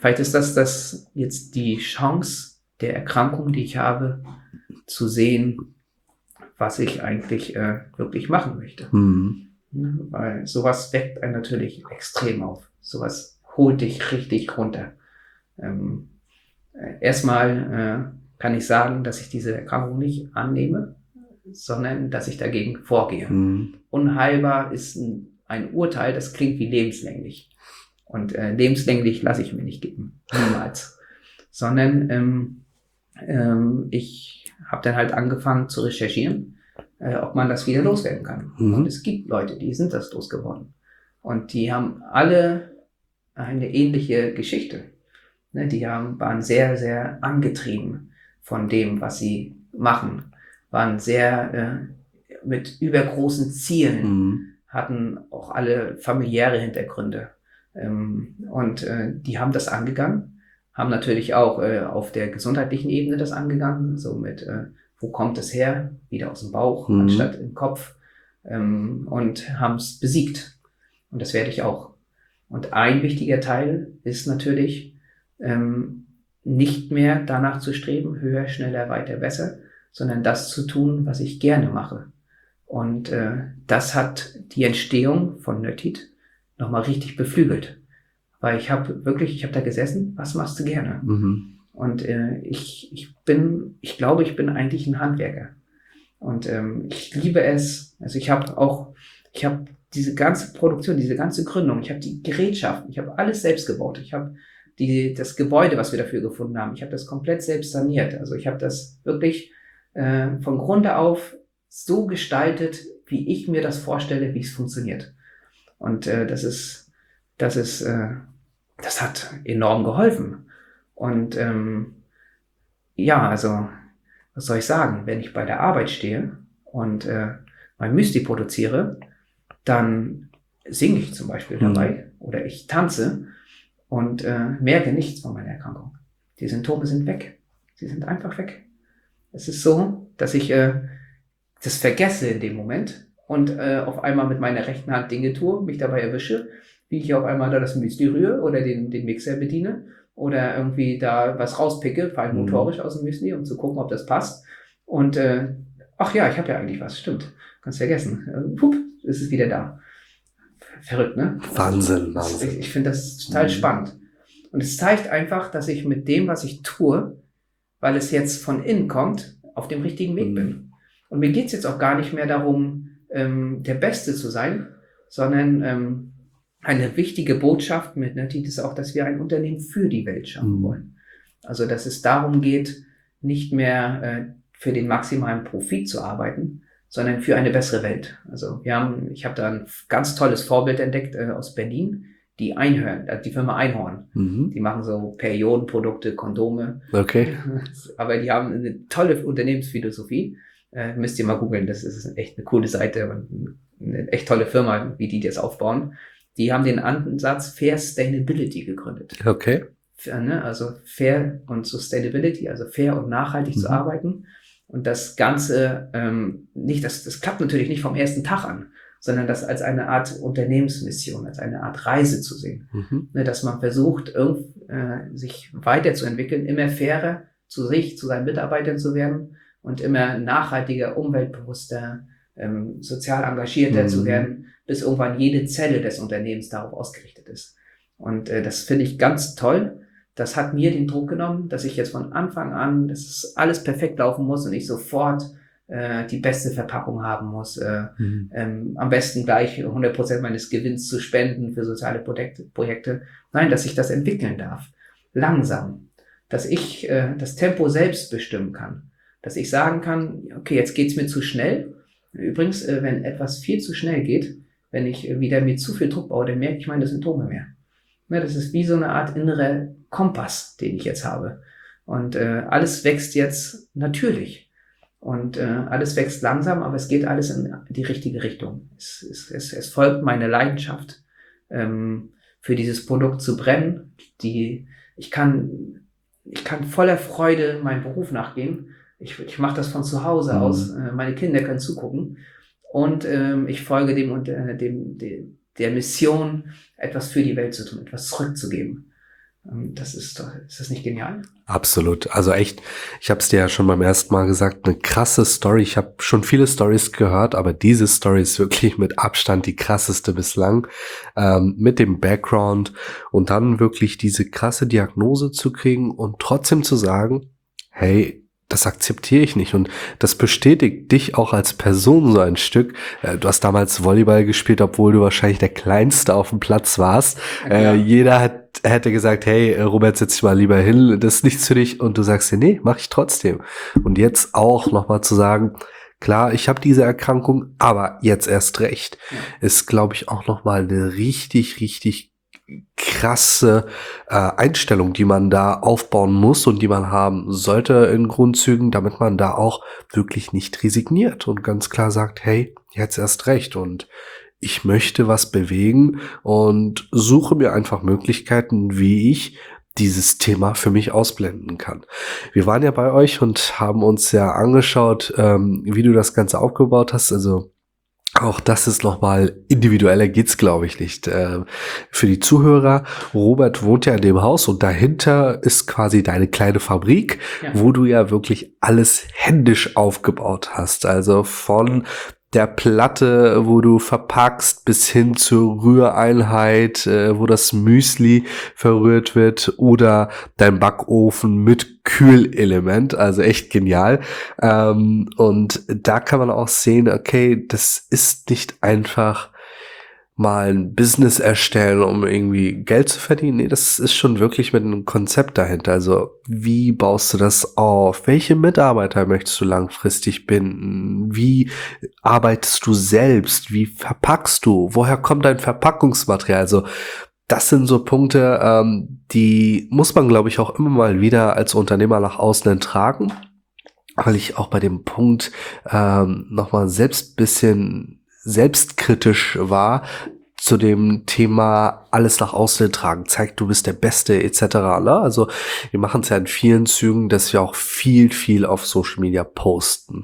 vielleicht ist das, das jetzt die Chance der Erkrankung, die ich habe, zu sehen, was ich eigentlich äh, wirklich machen möchte. Mhm. Weil sowas weckt einen natürlich extrem auf. Sowas holt dich richtig runter. Ähm, äh, erstmal äh, kann ich sagen, dass ich diese Erkrankung nicht annehme, sondern dass ich dagegen vorgehe. Mhm. Unheilbar ist ein, ein Urteil, das klingt wie lebenslänglich. Und äh, lebenslänglich lasse ich mir nicht geben. Niemals. Sondern ähm, ähm, ich habe dann halt angefangen zu recherchieren, äh, ob man das wieder loswerden kann. Mhm. Und es gibt Leute, die sind das losgeworden. Und die haben alle eine ähnliche Geschichte. Ne, die haben, waren sehr, sehr angetrieben von dem, was sie machen, waren sehr äh, mit übergroßen Zielen, Mhm. hatten auch alle familiäre Hintergründe. Ähm, und äh, die haben das angegangen, haben natürlich auch äh, auf der gesundheitlichen Ebene das angegangen, so mit, äh, wo kommt es her? Wieder aus dem Bauch, Mhm. anstatt im Kopf, ähm, und haben es besiegt. Und das werde ich auch. Und ein wichtiger Teil ist natürlich, ähm, nicht mehr danach zu streben, höher, schneller, weiter, besser, sondern das zu tun, was ich gerne mache. Und äh, das hat die Entstehung von Nötit nochmal richtig beflügelt. Weil ich habe wirklich, ich habe da gesessen, was machst du gerne? Mhm. Und äh, ich, ich bin, ich glaube, ich bin eigentlich ein Handwerker. Und ähm, ich liebe es, also ich habe auch, ich habe diese ganze Produktion, diese ganze Gründung, ich habe die Gerätschaften, ich habe alles selbst gebaut. Ich habe die, das Gebäude, was wir dafür gefunden haben, ich habe das komplett selbst saniert. Also ich habe das wirklich äh, von Grunde auf so gestaltet, wie ich mir das vorstelle, wie es funktioniert. Und äh, das ist, das ist, äh, das hat enorm geholfen. Und ähm, ja, also was soll ich sagen? Wenn ich bei der Arbeit stehe und äh, mein Müsli produziere, dann singe ich zum Beispiel Mhm. dabei oder ich tanze und äh, merke nichts von meiner Erkrankung. Die Symptome sind weg. Sie sind einfach weg. Es ist so, dass ich äh, das vergesse in dem Moment und äh, auf einmal mit meiner rechten Hand Dinge tue, mich dabei erwische, wie ich auf einmal da das Müsli rühre oder den, den Mixer bediene oder irgendwie da was rauspicke, fein Mhm. motorisch aus dem Müsli, um zu gucken, ob das passt. Und äh, ach ja, ich habe ja eigentlich was, stimmt. Ganz vergessen. Äh, pup, ist es wieder da. Verrückt, ne? Wahnsinn, Also, Wahnsinn. ich, ich finde das total Mhm. spannend. Und es zeigt einfach, dass ich mit dem, was ich tue, weil es jetzt von innen kommt, auf dem richtigen Weg Mhm. bin. Und mir geht's jetzt auch gar nicht mehr darum, ähm, der Beste zu sein, sondern ähm, eine wichtige Botschaft mit Nötit ist auch, dass wir ein Unternehmen für die Welt schaffen Mhm. wollen. Also, dass es darum geht, nicht mehr äh, für den maximalen Profit zu arbeiten, sondern für eine bessere Welt. Also wir haben, ich habe da ein ganz tolles Vorbild entdeckt äh, aus Berlin, die Einhorn, äh, die Firma Einhorn. Mhm. Die machen so Periodenprodukte, Kondome. Okay. Aber die haben eine tolle Unternehmensphilosophie. Äh, müsst ihr mal googeln, das ist echt eine coole Seite und eine echt tolle Firma, wie die das aufbauen. Die haben den Ansatz Fair Sustainability gegründet. Okay. Fair, ne? Also Fair und Sustainability, also fair und nachhaltig Mhm. zu arbeiten. Und das Ganze, ähm, nicht, das, das klappt natürlich nicht vom ersten Tag an, sondern das als eine Art Unternehmensmission, als eine Art Reise zu sehen. Mhm. Ne, dass man versucht, irgend, äh, sich weiterzuentwickeln, immer fairer zu sich, zu seinen Mitarbeitern zu werden und immer nachhaltiger, umweltbewusster, ähm, sozial engagierter Mhm. zu werden, bis irgendwann jede Zelle des Unternehmens darauf ausgerichtet ist. Und äh, das finde ich ganz toll. Das hat mir den Druck genommen, dass ich jetzt von Anfang an, dass es alles perfekt laufen muss und ich sofort äh, die beste Verpackung haben muss, äh, Mhm. ähm, am besten gleich hundert Prozent meines Gewinns zu spenden für soziale Projekte. Projekte. Nein, dass ich das entwickeln darf. Langsam. Dass ich äh, das Tempo selbst bestimmen kann. Dass ich sagen kann, okay, jetzt geht's mir zu schnell. Übrigens, äh, wenn etwas viel zu schnell geht, wenn ich äh, wieder mir zu viel Druck baue, dann merke ich meine Symptome mehr. Ne, das ist wie so eine Art innerer Kompass, den ich jetzt habe. Und äh, alles wächst jetzt natürlich. Und äh, alles wächst langsam, aber es geht alles in die richtige Richtung. Es, es, es, es folgt meine Leidenschaft, ähm, für dieses Produkt zu brennen. Die, ich kann, ich kann voller Freude meinem Beruf nachgehen. Ich, ich mache das von zu Hause Mhm. aus. Äh, meine Kinder können zugucken. Und ähm, ich folge dem, und äh, dem, dem, der Mission, etwas für die Welt zu tun, etwas zurückzugeben. Das ist doch, ist das nicht genial? Absolut. Also echt, ich habe es dir ja schon beim ersten Mal gesagt, eine krasse Story. Ich habe schon viele Stories gehört, aber diese Story ist wirklich mit Abstand die krasseste bislang. Ähm, mit dem Background und dann wirklich diese krasse Diagnose zu kriegen und trotzdem zu sagen, hey, das akzeptiere ich nicht und das bestätigt dich auch als Person so ein Stück. Äh, du hast damals Volleyball gespielt, obwohl du wahrscheinlich der Kleinste auf dem Platz warst. Ja, Äh, jeder hat, hätte gesagt, hey, Robert, setz dich mal lieber hin, das ist nichts für dich. Und du sagst dir, nee, mach ich trotzdem. Und jetzt auch nochmal zu sagen, klar, ich habe diese Erkrankung, aber jetzt erst recht, ja. ist, glaube ich, auch nochmal eine richtig, richtig krasse äh, Einstellung, die man da aufbauen muss und die man haben sollte in Grundzügen, damit man da auch wirklich nicht resigniert und ganz klar sagt, hey, jetzt erst recht und ich möchte was bewegen und suche mir einfach Möglichkeiten, wie ich dieses Thema für mich ausblenden kann. Wir waren ja bei euch und haben uns ja angeschaut, ähm, wie du das Ganze aufgebaut hast, also auch das ist nochmal individueller geht's, glaube ich, nicht. Äh, für die Zuhörer, Robert wohnt ja in dem Haus und dahinter ist quasi deine kleine Fabrik, Ja. wo du ja wirklich alles händisch aufgebaut hast. Also von der Platte, wo du verpackst, bis hin zur Rühreinheit, äh, wo das Müsli verrührt wird oder dein Backofen mit Kühlelement, also echt genial. Ähm, und da kann man auch sehen, okay, das ist nicht einfach mal ein Business erstellen, um irgendwie Geld zu verdienen. Nee, das ist schon wirklich mit einem Konzept dahinter. Also wie baust du das auf? Welche Mitarbeiter möchtest du langfristig binden? Wie arbeitest du selbst? Wie verpackst du? Woher kommt dein Verpackungsmaterial? Also das sind so Punkte, ähm, die muss man, glaube ich, auch immer mal wieder als Unternehmer nach außen tragen, weil ich auch bei dem Punkt ähm, nochmal selbst bisschen selbstkritisch war zu dem Thema alles nach außen tragen, zeigt, du bist der Beste et cetera. Ne? Also wir machen es ja in vielen Zügen, dass wir auch viel, viel auf Social Media posten.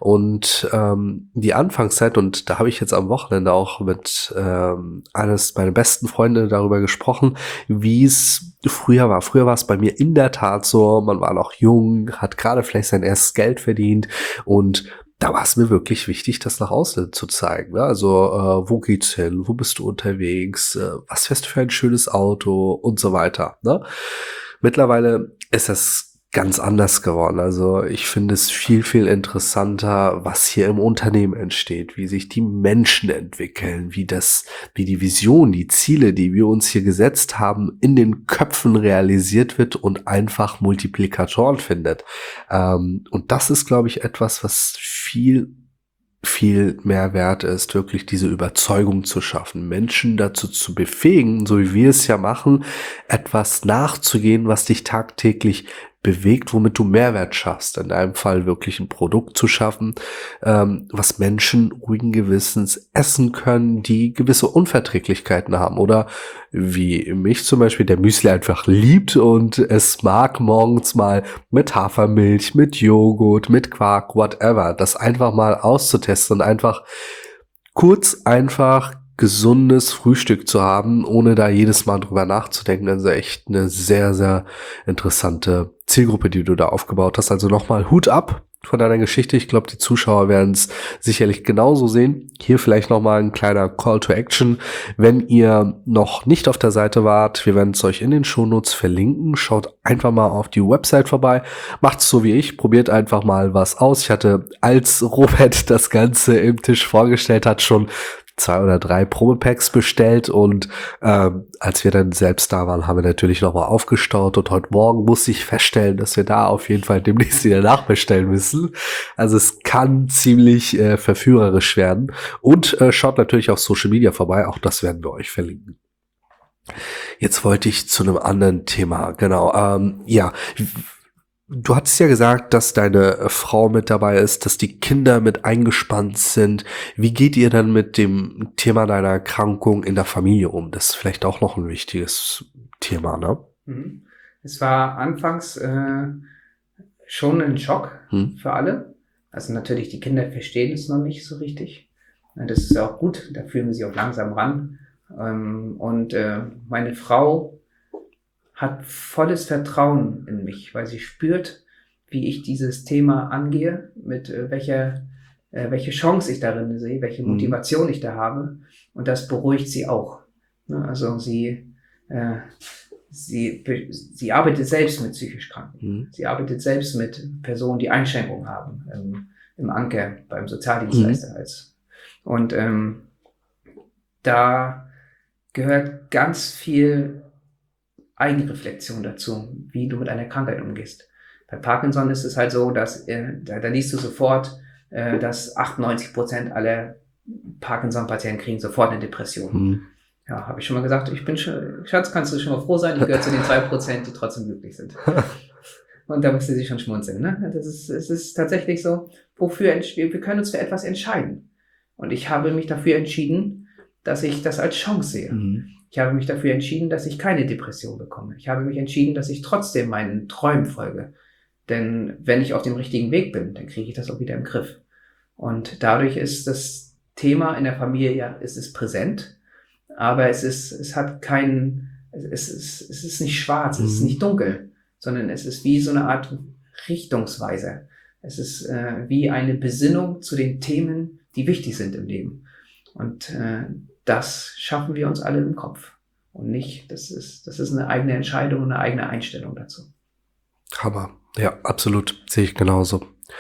Und ähm, die Anfangszeit, und da habe ich jetzt am Wochenende auch mit ähm, eines meiner besten Freunde darüber gesprochen, wie es früher war. Früher war es bei mir in der Tat so, man war noch jung, hat gerade vielleicht sein erstes Geld verdient und da war es mir wirklich wichtig, das nach außen zu zeigen. Ne? Also, äh, wo geht's hin? Wo bist du unterwegs? Äh, was fährst du für ein schönes Auto? Und so weiter. Ne? Mittlerweile ist das ganz anders geworden. Also ich finde es viel, viel interessanter, was hier im Unternehmen entsteht, wie sich die Menschen entwickeln, wie das, wie die Vision, die Ziele, die wir uns hier gesetzt haben, in den Köpfen realisiert wird und einfach Multiplikatoren findet. Ähm, und das ist, glaube ich, etwas, was viel viel mehr wert ist, wirklich diese Überzeugung zu schaffen, Menschen dazu zu befähigen, so wie wir es ja machen, etwas nachzugehen, was dich tagtäglich bewegt, womit du Mehrwert schaffst. In deinem Fall wirklich ein Produkt zu schaffen, ähm, was Menschen ruhigen Gewissens essen können, die gewisse Unverträglichkeiten haben oder wie mich zum Beispiel, der Müsli einfach liebt und es mag morgens mal mit Hafermilch, mit Joghurt, mit Quark, whatever, das einfach mal auszutesten und einfach kurz einfach gesundes Frühstück zu haben, ohne da jedes Mal drüber nachzudenken. Also echt eine sehr, sehr interessante Zielgruppe, die du da aufgebaut hast. Also nochmal Hut ab von deiner Geschichte. Ich glaube, die Zuschauer werden es sicherlich genauso sehen. Hier vielleicht nochmal ein kleiner Call to Action. Wenn ihr noch nicht auf der Seite wart, wir werden es euch in den Shownotes verlinken. Schaut einfach mal auf die Website vorbei. Macht's so wie ich. Probiert einfach mal was aus. Ich hatte, als Robert das Ganze im Tisch vorgestellt hat, schon zwei oder drei Probepacks bestellt und ähm, als wir dann selbst da waren, haben wir natürlich nochmal aufgestaut und heute Morgen musste ich feststellen, dass wir da auf jeden Fall demnächst wieder nachbestellen müssen. Also es kann ziemlich äh, verführerisch werden und äh, schaut natürlich auf Social Media vorbei, auch das werden wir euch verlinken. Jetzt wollte ich zu einem anderen Thema, genau, ähm, ja, du hattest ja gesagt, dass deine Frau mit dabei ist, dass die Kinder mit eingespannt sind. Wie geht ihr dann mit dem Thema deiner Erkrankung in der Familie um? Das ist vielleicht auch noch ein wichtiges Thema, ne? Es war anfangs äh, schon ein Schock hm. für alle. Also natürlich, die Kinder verstehen es noch nicht so richtig. Das ist ja auch gut, da fühlen wir sie auch langsam ran. Ähm, und äh, meine Frau hat volles Vertrauen in mich, weil sie spürt, wie ich dieses Thema angehe, mit äh, welcher, äh, welche Chance ich darin sehe, welche Motivation mhm. ich da habe. Und das beruhigt sie auch. Ne? Also sie, äh, sie, sie arbeitet selbst mit psychisch Kranken. Mhm. Sie arbeitet selbst mit Personen, die Einschränkungen haben, im, im Anker, beim Sozialdienstleister. Mhm. Als. Und ähm, da gehört ganz viel Eigenreflexion dazu, wie du mit einer Krankheit umgehst. Bei Parkinson ist es halt so, dass äh, da, da liest du sofort, äh, dass achtundneunzig Prozent aller Parkinson-Patienten kriegen sofort eine Depression. Mhm. Ja, habe ich schon mal gesagt, ich bin schon, Schatz, kannst du schon mal froh sein, ich gehöre zu den zwei Prozent, die trotzdem glücklich sind. Und da musste sie schon schmunzeln. Ne? Das ist, es ist tatsächlich so, wofür wir können uns für etwas entscheiden. Und ich habe mich dafür entschieden, dass ich das als Chance sehe. Mhm. Ich habe mich dafür entschieden, dass ich keine Depression bekomme. Ich habe mich entschieden, dass ich trotzdem meinen Träumen folge. Denn wenn ich auf dem richtigen Weg bin, dann kriege ich das auch wieder im Griff. Und dadurch ist das Thema in der Familie, ja, es ist präsent, aber es ist, es hat keinen, es ist, es ist nicht schwarz, mhm. es ist nicht dunkel, sondern es ist wie so eine Art Richtungsweiser. Es ist äh, wie eine Besinnung zu den Themen, die wichtig sind im Leben. Und äh, das schaffen wir uns alle im Kopf. Und nicht, das ist, das ist eine eigene Entscheidung und eine eigene Einstellung dazu. Hammer. Ja, absolut. Sehe ich genauso.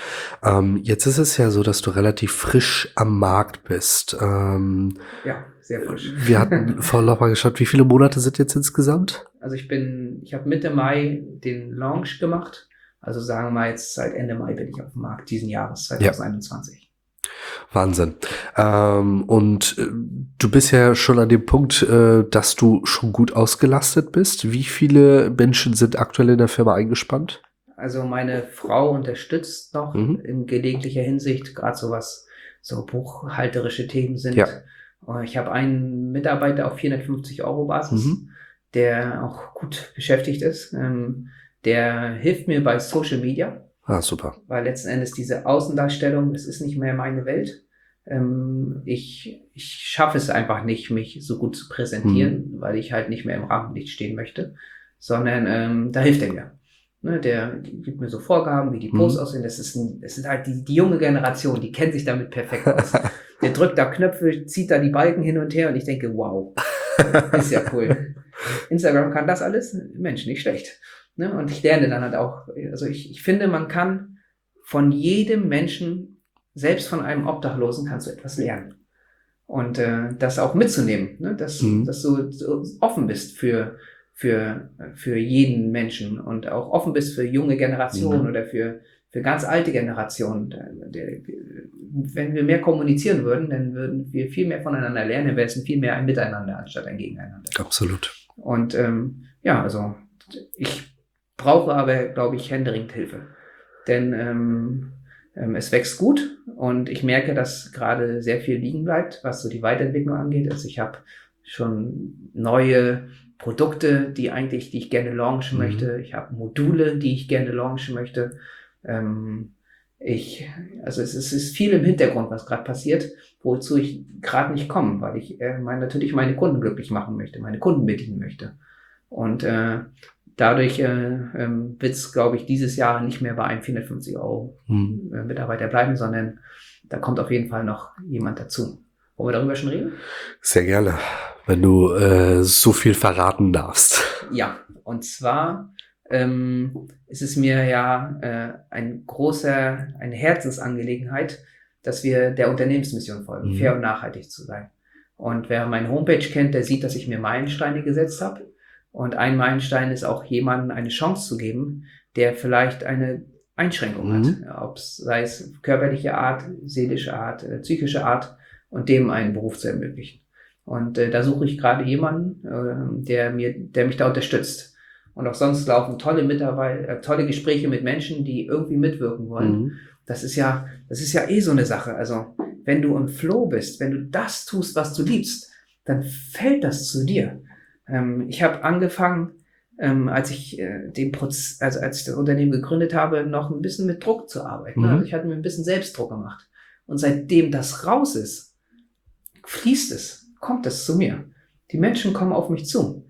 Ähm, jetzt ist es ja so, dass du relativ frisch am Markt bist. Ähm, ja, sehr frisch. Wir hatten vorhin noch mal geschaut, wie viele Monate sind jetzt insgesamt? Also ich bin, ich habe Mitte Mai den Launch gemacht. Also sagen wir mal jetzt seit Ende Mai bin ich auf dem Markt diesen Jahres, zwanzig einundzwanzig. Ja. Wahnsinn. Ähm, und äh, du bist ja schon an dem Punkt, äh, dass du schon gut ausgelastet bist. Wie viele Menschen sind aktuell in der Firma eingespannt? Also meine Frau unterstützt noch mhm. in gelegentlicher Hinsicht, gerade so was so buchhalterische Themen sind. Ja. Ich habe einen Mitarbeiter auf vierhundertfünfzig Euro Basis, mhm. der auch gut beschäftigt ist. Ähm, der hilft mir bei Social Media. Ah, super. Weil letzten Endes diese Außendarstellung, das ist nicht mehr meine Welt. Ähm, ich, ich schaffe es einfach nicht, mich so gut zu präsentieren, mhm. weil ich halt nicht mehr im Rampenlicht stehen möchte, sondern ähm, da hilft er mir. Ne, der gibt mir so Vorgaben, wie die Posts mhm. aussehen. Das ist, ein, das ist halt die, die junge Generation, die kennt sich damit perfekt aus. Der drückt da Knöpfe, zieht da die Balken hin und her und ich denke, wow, ist ja cool. Instagram kann das alles? Mensch, nicht schlecht. Ne? Und ich lerne dann halt auch, also ich, ich finde, man kann von jedem Menschen, selbst von einem Obdachlosen, kannst du etwas lernen. Und äh, das auch mitzunehmen, ne? dass, mhm. dass du so offen bist für, für, für jeden Menschen und auch offen bist für junge Generationen mhm. oder für, für ganz alte Generationen. Wenn wir mehr kommunizieren würden, dann würden wir viel mehr voneinander lernen, wäre es viel mehr ein Miteinander anstatt ein Gegeneinander. Absolut. Und ähm, ja, also ich brauche aber, glaube ich, händeringend Hilfe. Denn ähm, ähm, es wächst gut und ich merke, dass gerade sehr viel liegen bleibt, was so die Weiterentwicklung angeht. Also ich habe schon neue Produkte, die eigentlich, die ich gerne launchen mhm. möchte. Ich habe Module, die ich gerne launchen möchte. Ähm, ich, also es ist, es ist viel im Hintergrund, was gerade passiert, wozu ich gerade nicht komme, weil ich äh, mein, natürlich meine Kunden glücklich machen möchte, meine Kunden bedienen möchte. Und äh, dadurch äh, ähm, wird es, glaube ich, dieses Jahr nicht mehr bei einem vierhundertfünfzig Euro mhm. äh, Mitarbeiter bleiben, sondern da kommt auf jeden Fall noch jemand dazu. Wollen wir darüber schon reden? Sehr gerne, wenn du äh, so viel verraten darfst. Ja, und zwar ähm, ist es mir ja äh, ein großer, eine Herzensangelegenheit, dass wir der Unternehmensmission folgen, mhm. fair und nachhaltig zu sein. Und wer meine Homepage kennt, der sieht, dass ich mir Meilensteine gesetzt habe. Und ein Meilenstein ist auch, jemandem eine Chance zu geben, der vielleicht eine Einschränkung mhm. hat. Ob es sei es körperliche Art, seelische Art, äh, psychische Art und dem einen Beruf zu ermöglichen. Und äh, da suche ich gerade jemanden, äh, der mir, der mich da unterstützt. Und auch sonst laufen tolle Mitarbeiter, äh, tolle Gespräche mit Menschen, die irgendwie mitwirken wollen. Mhm. Das ist ja, das ist ja eh so eine Sache. Also, wenn du im Flow bist, wenn du das tust, was du liebst, dann fällt das zu dir. Ähm, ich habe angefangen, ähm, als ich äh, den Proz- also als ich das Unternehmen gegründet habe, noch ein bisschen mit Druck zu arbeiten. Mhm. Also ich hatte mir ein bisschen Selbstdruck gemacht. Und seitdem das raus ist, fließt es, kommt es zu mir. Die Menschen kommen auf mich zu.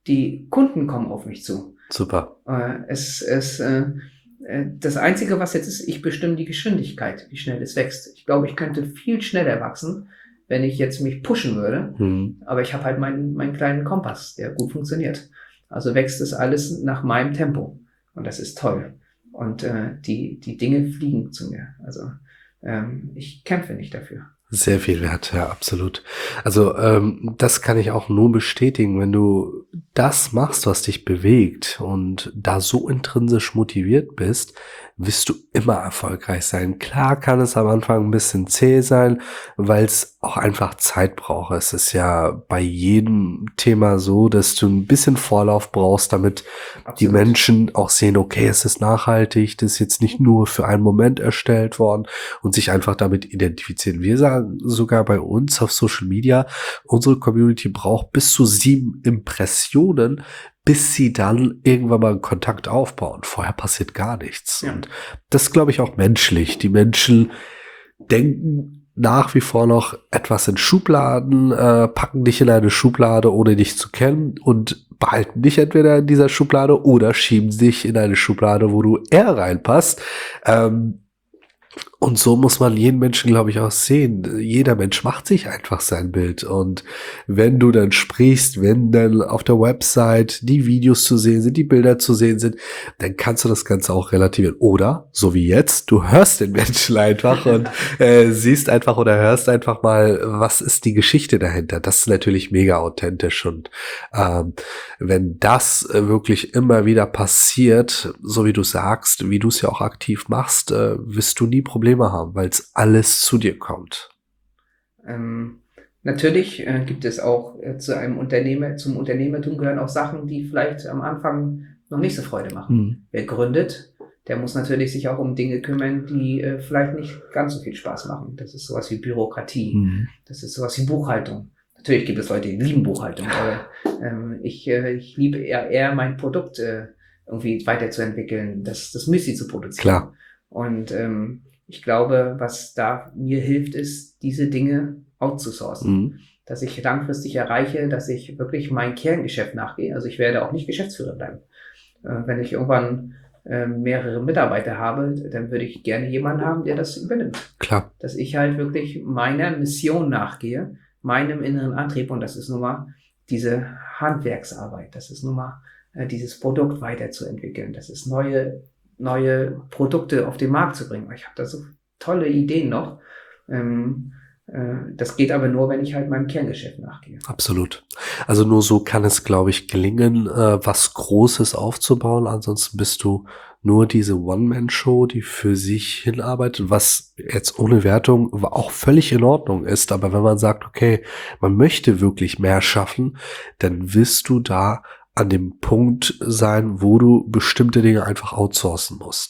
die Kunden kommen auf mich zu. Super. Äh, es, es, äh, äh, das Einzige, was jetzt ist, ich bestimme die Geschwindigkeit, wie schnell es wächst. Ich glaube, ich könnte viel schneller wachsen, wenn ich jetzt mich pushen würde. Mhm. Aber ich habe halt meinen, meinen kleinen Kompass, der gut funktioniert. Also wächst es alles nach meinem Tempo. Und das ist toll. Und äh, die, die Dinge fliegen zu mir. Also ähm, ich kämpfe nicht dafür. Sehr viel wert, ja, absolut. Also ähm, das kann ich auch nur bestätigen, wenn du das machst, was dich bewegt und da so intrinsisch motiviert bist, wirst du immer erfolgreich sein. Klar kann es am Anfang ein bisschen zäh sein, weil es auch einfach Zeit braucht. Es ist ja bei jedem Thema so, dass du ein bisschen Vorlauf brauchst, damit Absolut. die Menschen auch sehen, okay, es ist nachhaltig, das ist jetzt nicht nur für einen Moment erstellt worden und sich einfach damit identifizieren. Wir sagen sogar bei uns auf Social Media, unsere Community braucht bis zu sieben Impressionen, bis sie dann irgendwann mal einen Kontakt aufbauen. Vorher passiert gar nichts. Ja. Und das ist, glaube ich, auch menschlich. Die Menschen denken nach wie vor noch etwas in Schubladen, äh, packen dich in eine Schublade, ohne dich zu kennen und behalten dich entweder in dieser Schublade oder schieben dich in eine Schublade, wo du eher reinpasst. Ähm, Und so muss man jeden Menschen, glaube ich, auch sehen. Jeder Mensch macht sich einfach sein Bild. Und wenn du dann sprichst, wenn dann auf der Website die Videos zu sehen sind, die Bilder zu sehen sind, dann kannst du das Ganze auch relativieren. Oder, so wie jetzt, du hörst den Menschen einfach und äh, siehst einfach oder hörst einfach mal, was ist die Geschichte dahinter. Das ist natürlich mega authentisch. Und ähm, wenn das äh, wirklich immer wieder passiert, so wie du sagst, wie du es ja auch aktiv machst, äh, wirst du nie Probleme haben, weil es alles zu dir kommt. Ähm, natürlich äh, gibt es auch äh, zu einem Unternehmer, zum Unternehmertum gehören auch Sachen, die vielleicht am Anfang noch nicht so Freude machen. Mhm. Wer gründet, der muss natürlich sich auch um Dinge kümmern, die äh, vielleicht nicht ganz so viel Spaß machen. Das ist sowas wie Bürokratie. Mhm. Das ist sowas wie Buchhaltung. Natürlich gibt es Leute, die lieben Buchhaltung, aber ähm, ich, äh, ich liebe eher, eher mein Produkt äh, irgendwie weiterzuentwickeln, das, das Müsli zu produzieren. Klar. Und ähm, ich glaube, was da mir hilft, ist, diese Dinge outzusourcen. Mhm. Dass ich langfristig erreiche, dass ich wirklich mein Kerngeschäft nachgehe. Also ich werde auch nicht Geschäftsführer bleiben. Äh, wenn ich irgendwann äh, mehrere Mitarbeiter habe, dann würde ich gerne jemanden haben, der das übernimmt. Klar. Dass ich halt wirklich meiner Mission nachgehe, meinem inneren Antrieb. Und das ist nun mal diese Handwerksarbeit. Das ist nun mal äh, dieses Produkt weiterzuentwickeln. Das ist neue neue Produkte auf den Markt zu bringen. Ich habe da so tolle Ideen noch. Ähm, äh, das geht aber nur, wenn ich halt meinem Kerngeschäft nachgehe. Absolut. Also nur so kann es, glaube ich, gelingen, äh, was Großes aufzubauen. Ansonsten bist du nur diese One-Man-Show, die für sich hinarbeitet, was jetzt ohne Wertung auch völlig in Ordnung ist. Aber wenn man sagt, okay, man möchte wirklich mehr schaffen, dann wirst du da an dem Punkt sein, wo du bestimmte Dinge einfach outsourcen musst.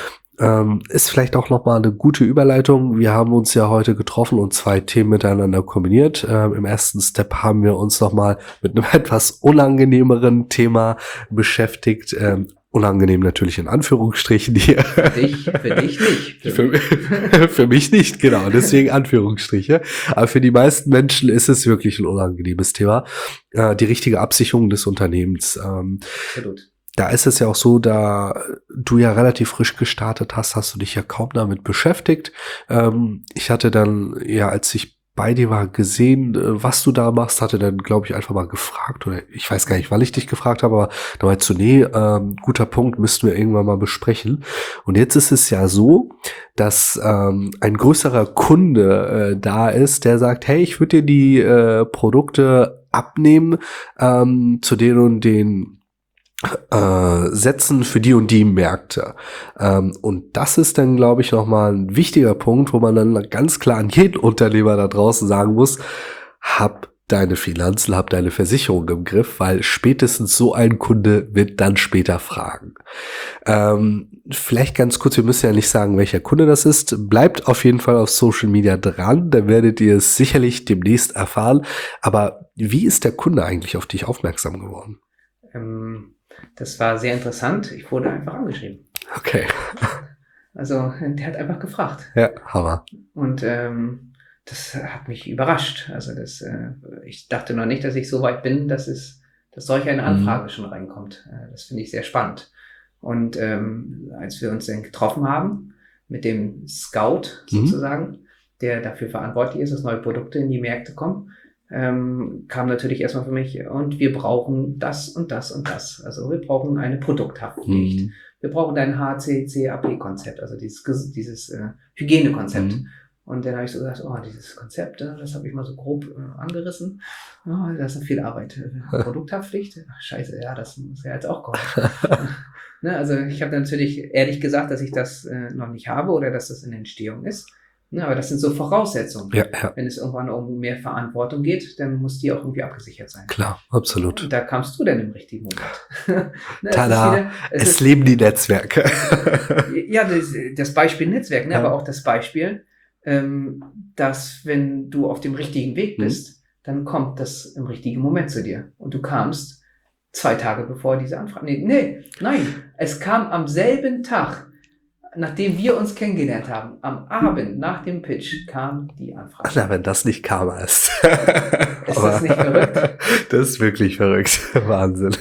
Ähm, ist vielleicht auch nochmal eine gute Überleitung. Wir haben uns ja heute getroffen und zwei Themen miteinander kombiniert. Ähm, im ersten Step haben wir uns nochmal mit einem etwas unangenehmeren Thema beschäftigt. Ähm, unangenehm natürlich in Anführungsstrichen hier. Für dich, für dich nicht. Für, für mich nicht, genau. Deswegen Anführungsstriche. Aber für die meisten Menschen ist es wirklich ein unangenehmes Thema. Äh, die richtige Absicherung des Unternehmens. Ähm, Absolut. Da ist es ja auch so, da du ja relativ frisch gestartet hast, hast du dich ja kaum damit beschäftigt. Ähm, ich hatte dann, ja, als ich bei dir war, gesehen, was du da machst, hatte dann, glaube ich, einfach mal gefragt, oder ich weiß gar nicht, wann ich dich gefragt habe, aber da meinst du, nee, ähm, guter Punkt, müssten wir irgendwann mal besprechen. Und jetzt ist es ja so, dass ähm, ein größerer Kunde äh, da ist, der sagt, hey, ich würde dir die äh, Produkte abnehmen ähm, zu den und den Äh, setzen für die und die Märkte. Ähm, und das ist dann, glaube ich, nochmal ein wichtiger Punkt, wo man dann ganz klar an jeden Unternehmer da draußen sagen muss, hab deine Finanzen, hab deine Versicherung im Griff, weil spätestens so ein Kunde wird dann später fragen. Ähm, vielleicht ganz kurz, wir müssen ja nicht sagen, welcher Kunde das ist. Bleibt auf jeden Fall auf Social Media dran, dann werdet ihr es sicherlich demnächst erfahren. Aber wie ist der Kunde eigentlich auf dich aufmerksam geworden? Ähm Das war sehr interessant. Ich wurde einfach angeschrieben. Okay. Also, der hat einfach gefragt. Ja, Hammer. Und ähm, das hat mich überrascht. Also, das, äh, ich dachte noch nicht, dass ich so weit bin, dass es dass solch eine Anfrage mhm. schon reinkommt. Das finde ich sehr spannend. Und ähm, als wir uns dann getroffen haben mit dem Scout sozusagen, mhm. der dafür verantwortlich ist, dass neue Produkte in die Märkte kommen, ähm, kam natürlich erstmal für mich, und wir brauchen das und das und das. Also wir brauchen eine Produkthaftpflicht. Mhm. Wir brauchen ein H C C A P-Konzept, also dieses, dieses äh, Hygienekonzept. Mhm. Und dann habe ich so gesagt, oh, dieses Konzept, das habe ich mal so grob äh, angerissen. Oh, das ist noch viel Arbeit. Produkthaftpflicht? Ach, scheiße, ja, das muss ja jetzt auch kommen. Ne, also ich habe natürlich ehrlich gesagt, dass ich das äh, noch nicht habe oder dass das in Entstehung ist. Ne, aber das sind so Voraussetzungen. Ja, ja. Wenn es irgendwann um mehr Verantwortung geht, dann muss die auch irgendwie abgesichert sein. Klar, absolut. Und da kamst du dann im richtigen Moment. Ne, Tada, es, wieder, es, es ist, leben die Netzwerke. Ja, das, das Beispiel Netzwerk, ne, ja. aber auch das Beispiel, ähm, dass wenn du auf dem richtigen Weg bist, mhm. dann kommt das im richtigen Moment zu dir. Und du kamst zwei Tage bevor diese Anfrage. Nee, nee, nein, es kam am selben Tag, nachdem wir uns kennengelernt haben, am Abend nach dem Pitch kam die Anfrage. Na, wenn das nicht Karma ist. Ist das nicht verrückt? Das ist wirklich verrückt. Wahnsinn.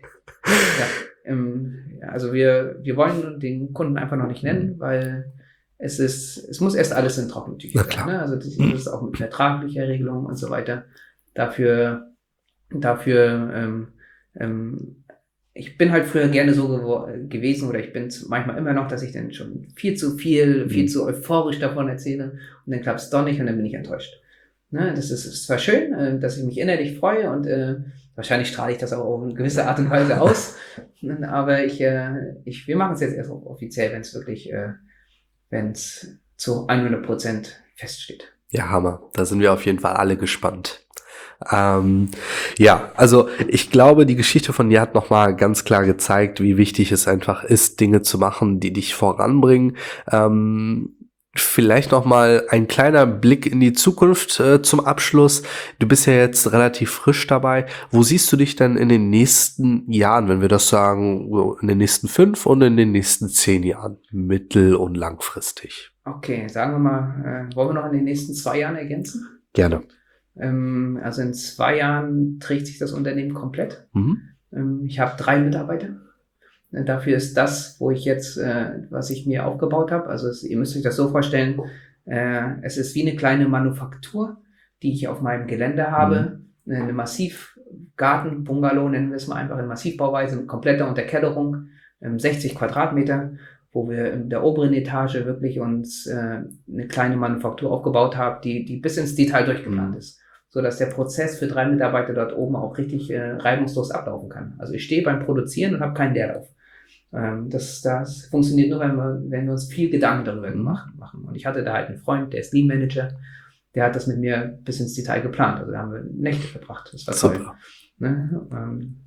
Ja, ähm, also wir, wir wollen den Kunden einfach noch nicht nennen, weil es ist, es muss erst alles in trockenen Tüchern sein. Ne? Also das ist auch mit vertraglicher Regelung und so weiter. Dafür, dafür, ähm, ähm, ich bin halt früher gerne so gew- gewesen oder ich bin manchmal immer noch, dass ich dann schon viel zu viel, viel mhm. zu euphorisch davon erzähle und dann klappt es doch nicht und dann bin ich enttäuscht. Ne, das ist, ist zwar schön, äh, dass ich mich innerlich freue und äh, wahrscheinlich strahle ich das auch auf eine gewisse Art und Weise aus, aber ich, äh, ich, wir machen es jetzt erst offiziell, wenn es wirklich, äh, wenn es zu hundert Prozent feststeht. Ja, Hammer. Da sind wir auf jeden Fall alle gespannt. Ähm, ja, also ich glaube, die Geschichte von dir hat nochmal ganz klar gezeigt, wie wichtig es einfach ist, Dinge zu machen, die dich voranbringen. Ähm, vielleicht nochmal ein kleiner Blick in die Zukunft äh, zum Abschluss. Du bist ja jetzt relativ frisch dabei. Wo siehst du dich denn in den nächsten Jahren, wenn wir das sagen, in den nächsten fünf und in den nächsten zehn Jahren, mittel- und langfristig? Okay, sagen wir mal, äh, wollen wir noch in den nächsten zwei Jahren ergänzen? Gerne. Ähm, also in zwei Jahren trägt sich das Unternehmen komplett. Mhm. Ähm, ich habe drei Mitarbeiter. Dafür ist das, wo ich jetzt, äh, was ich mir aufgebaut habe, also es, ihr müsst euch das so vorstellen, äh, es ist wie eine kleine Manufaktur, die ich auf meinem Gelände habe, mhm. eine Massivgarten, Bungalow nennen wir es mal einfach in Massivbauweise mit kompletter Unterkellerung, ähm, sechzig Quadratmeter, wo wir in der oberen Etage wirklich uns äh, eine kleine Manufaktur aufgebaut haben, die, die bis ins Detail durchgeplant ist, so dass der Prozess für drei Mitarbeiter dort oben auch richtig äh, reibungslos ablaufen kann. Also ich stehe beim Produzieren und habe keinen Leerlauf. Ähm, das, das funktioniert nur, wenn wir, wenn wir uns viel Gedanken darüber gemacht machen. Und ich hatte da halt einen Freund, der ist Lean Manager, der hat das mit mir bis ins Detail geplant. Also da haben wir Nächte verbracht. Das war toll. Super. Ne? Ähm,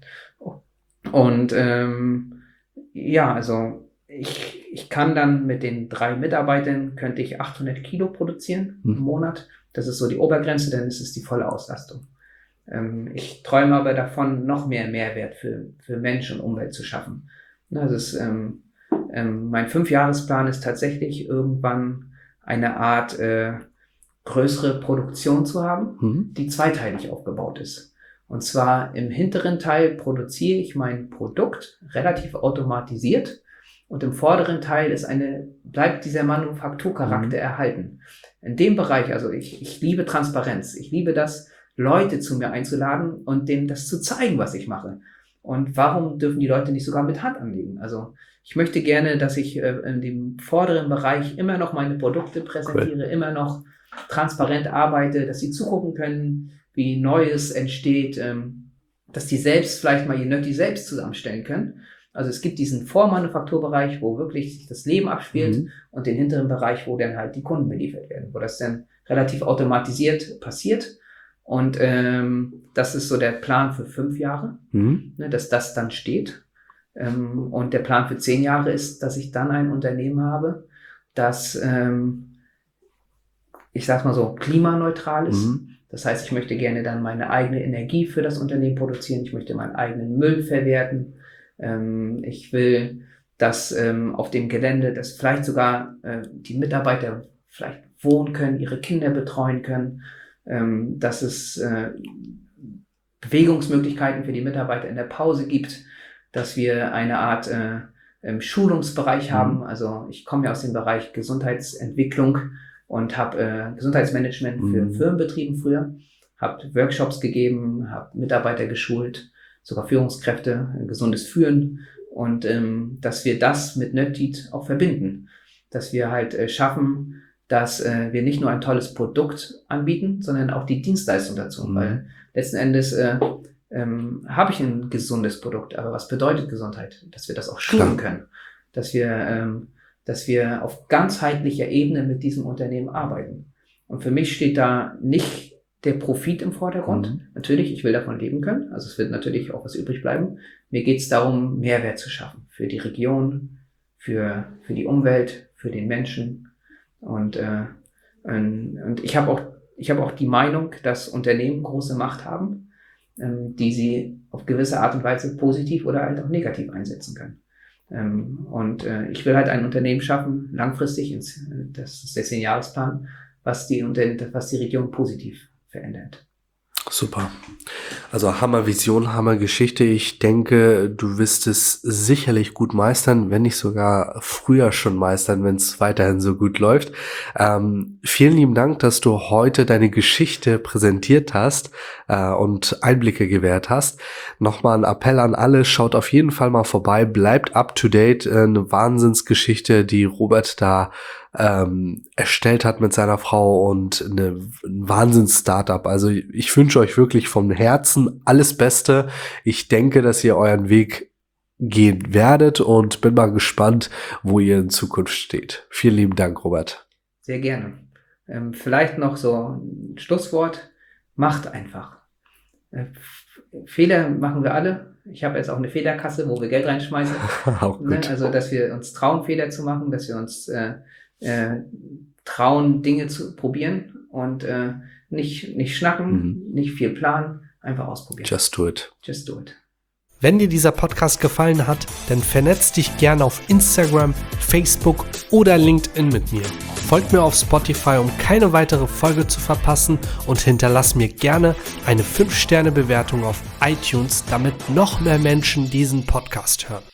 und ähm, ja, also ich, ich kann dann mit den drei Mitarbeitern, könnte ich achthundert Kilo produzieren mhm. im Monat. Das ist so die Obergrenze, dann ist es die volle Auslastung. Ähm, ich träume aber davon, noch mehr Mehrwert für, für Mensch und Umwelt zu schaffen. Also es, ähm, ähm, mein Fünfjahresplan ist tatsächlich irgendwann eine Art äh, größere Produktion zu haben, mhm. die zweiteilig aufgebaut ist. Und zwar im hinteren Teil produziere ich mein Produkt relativ automatisiert und im vorderen Teil ist eine, bleibt dieser Manufakturcharakter mhm. erhalten. In dem Bereich, also ich, ich liebe Transparenz, ich liebe das, Leute zu mir einzuladen und denen das zu zeigen, was ich mache. Und warum dürfen die Leute nicht sogar mit Hand anlegen? Also ich möchte gerne, dass ich äh, in dem vorderen Bereich immer noch meine Produkte präsentiere, cool. immer noch transparent arbeite, dass sie zugucken können, wie Neues entsteht, ähm, dass die selbst vielleicht mal ihr Nötti selbst zusammenstellen können. Also es gibt diesen Vormanufakturbereich, wo wirklich sich das Leben abspielt mhm. und den hinteren Bereich, wo dann halt die Kunden beliefert werden, wo das dann relativ automatisiert passiert. Und ähm, das ist so der Plan für fünf Jahre, mhm. ne, dass das dann steht. Ähm, und der Plan für zehn Jahre ist, dass ich dann ein Unternehmen habe, das, ähm, ich sag's mal so, klimaneutral ist. Mhm. Das heißt, ich möchte gerne dann meine eigene Energie für das Unternehmen produzieren. Ich möchte meinen eigenen Müll verwerten. Ähm, ich will, dass ähm, auf dem Gelände, dass vielleicht sogar äh, die Mitarbeiter vielleicht wohnen können, ihre Kinder betreuen können. Ähm, dass es äh, Bewegungsmöglichkeiten für die Mitarbeiter in der Pause gibt, dass wir eine Art äh, im Schulungsbereich Mhm. haben. Also ich komme ja aus dem Bereich Gesundheitsentwicklung und habe äh, Gesundheitsmanagement für Mhm. Firmenbetrieben früher, habe Workshops gegeben, habe Mitarbeiter geschult, sogar Führungskräfte, äh, gesundes Führen und ähm, dass wir das mit Nerdteat auch verbinden, dass wir halt äh, schaffen, dass äh, wir nicht nur ein tolles Produkt anbieten, sondern auch die Dienstleistung dazu, Mhm. weil letzten Endes äh, ähm, habe ich ein gesundes Produkt, aber was bedeutet Gesundheit? Dass wir das auch schulen können, dass wir, ähm, dass wir auf ganzheitlicher Ebene mit diesem Unternehmen arbeiten. Und für mich steht da nicht der Profit im Vordergrund. Mhm. Natürlich, ich will davon leben können, also es wird natürlich auch was übrig bleiben. Mir geht es darum, Mehrwert zu schaffen für die Region, für, für die Umwelt, für den Menschen. Und, äh, und, und ich habe auch, ich habe auch die Meinung, dass Unternehmen große Macht haben, ähm, die sie auf gewisse Art und Weise positiv oder halt auch negativ einsetzen können. Ähm, und äh, ich will halt ein Unternehmen schaffen, langfristig, ins, das ist der Zehn-Jahres-Plan, was die, was die Region positiv verändert. Super. Also Hammer Vision, Hammer Geschichte. Ich denke, du wirst es sicherlich gut meistern, wenn nicht sogar früher schon meistern, wenn es weiterhin so gut läuft. Ähm, vielen lieben Dank, dass du heute deine Geschichte präsentiert hast äh, und Einblicke gewährt hast. Nochmal ein Appell an alle, schaut auf jeden Fall mal vorbei, bleibt up to date. Äh, eine Wahnsinnsgeschichte, die Robert da ähm, erstellt hat mit seiner Frau und eine, ein Wahnsinns-Startup. Also ich wünsche euch wirklich vom Herzen alles Beste. Ich denke, dass ihr euren Weg gehen werdet und bin mal gespannt, wo ihr in Zukunft steht. Vielen lieben Dank, Robert. Sehr gerne. Ähm, vielleicht noch so ein Schlusswort. Macht einfach. Äh, Fehler machen wir alle. Ich habe jetzt auch eine Fehlerkasse, wo wir Geld reinschmeißen. Auch gut. Ne? Also, dass wir uns trauen, Fehler zu machen, dass wir uns äh, äh, trauen, Dinge zu probieren und äh, nicht, nicht schnacken, Mhm. nicht viel planen, einfach ausprobieren. Just do it. Just do it. Wenn dir dieser Podcast gefallen hat, dann vernetz dich gerne auf Instagram, Facebook oder LinkedIn mit mir. Folgt mir auf Spotify, um keine weitere Folge zu verpassen und hinterlass mir gerne eine fünf Sterne Bewertung auf iTunes, damit noch mehr Menschen diesen Podcast hören.